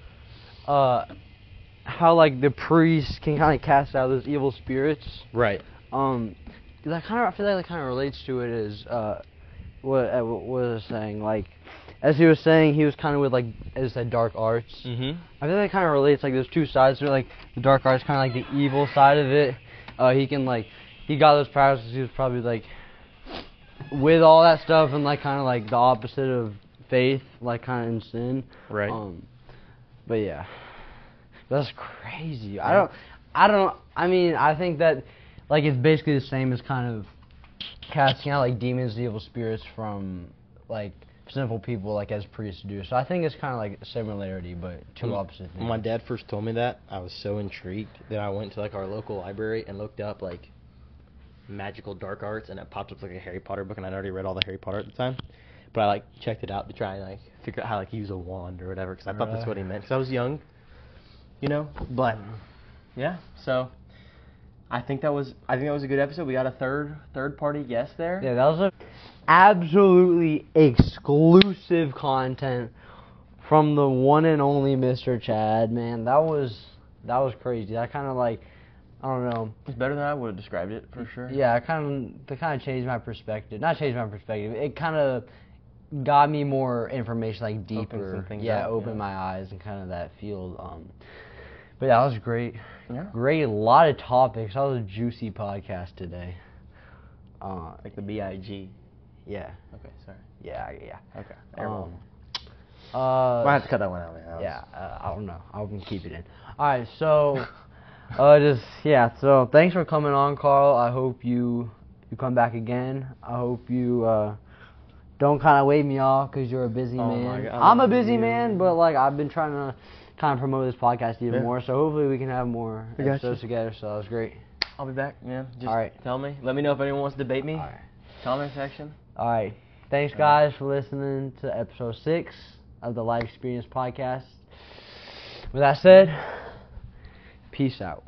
how like the priests can kind of cast out those evil spirits. Right. That kind of, I feel like that kind of relates to it as what I was saying, like as he was saying, he was kind of with like, as I said, dark arts. Mm-hmm. I feel like it kind of relates, like there's two sides to it, like the dark arts kind of like the evil side of it. He got those practices. He was probably like with all that stuff and like kind of like the opposite of faith, like kind of in sin. Right. But yeah, that's crazy. Yeah. I mean, I think that like it's basically the same as kind of casting out like demons, evil spirits from like sinful people, like as priests do. So I think it's kind of like a similarity, but two opposite things. When my dad first told me that, I was so intrigued that I went to like our local library and looked up like magical dark arts, and it popped up like a Harry Potter book, and I'd already read all the Harry Potter at the time. But I like checked it out to try and like figure out how like use a wand or whatever, because I thought that's what he meant. Because I was young, you know. But yeah, so I think that was a good episode. We got a third party guest there. Yeah, that was a absolutely exclusive content from the one and only Mr. Chad. Man, that was crazy. That kind of like, I don't know. It's better than I would have described it for sure. Yeah, that kind of changed my perspective. Not changed my perspective. It kind of got me more information, like deeper. Opened my eyes and kind of that field. But yeah, that was great. Yeah. Great, a lot of topics. That was a juicy podcast today. Like the B.I.G. Yeah. Okay, sorry. Yeah. Okay. Might have to cut that one out, man. Yeah, I don't know. I can keep it in. All right, so so thanks for coming on, Carl. I hope you come back again. I hope you don't kind of wave me off because you're a busy man. My God. I'm a busy man, but like I've been trying to kind of promote this podcast even more. So hopefully we can have more episodes together. So that was great. I'll be back, man. Just all right. Tell me. Let me know if anyone wants to debate me. All right. Comment section. All right. Thanks, guys, for listening to episode 6 of the Life Experience Podcast. With that said, peace out.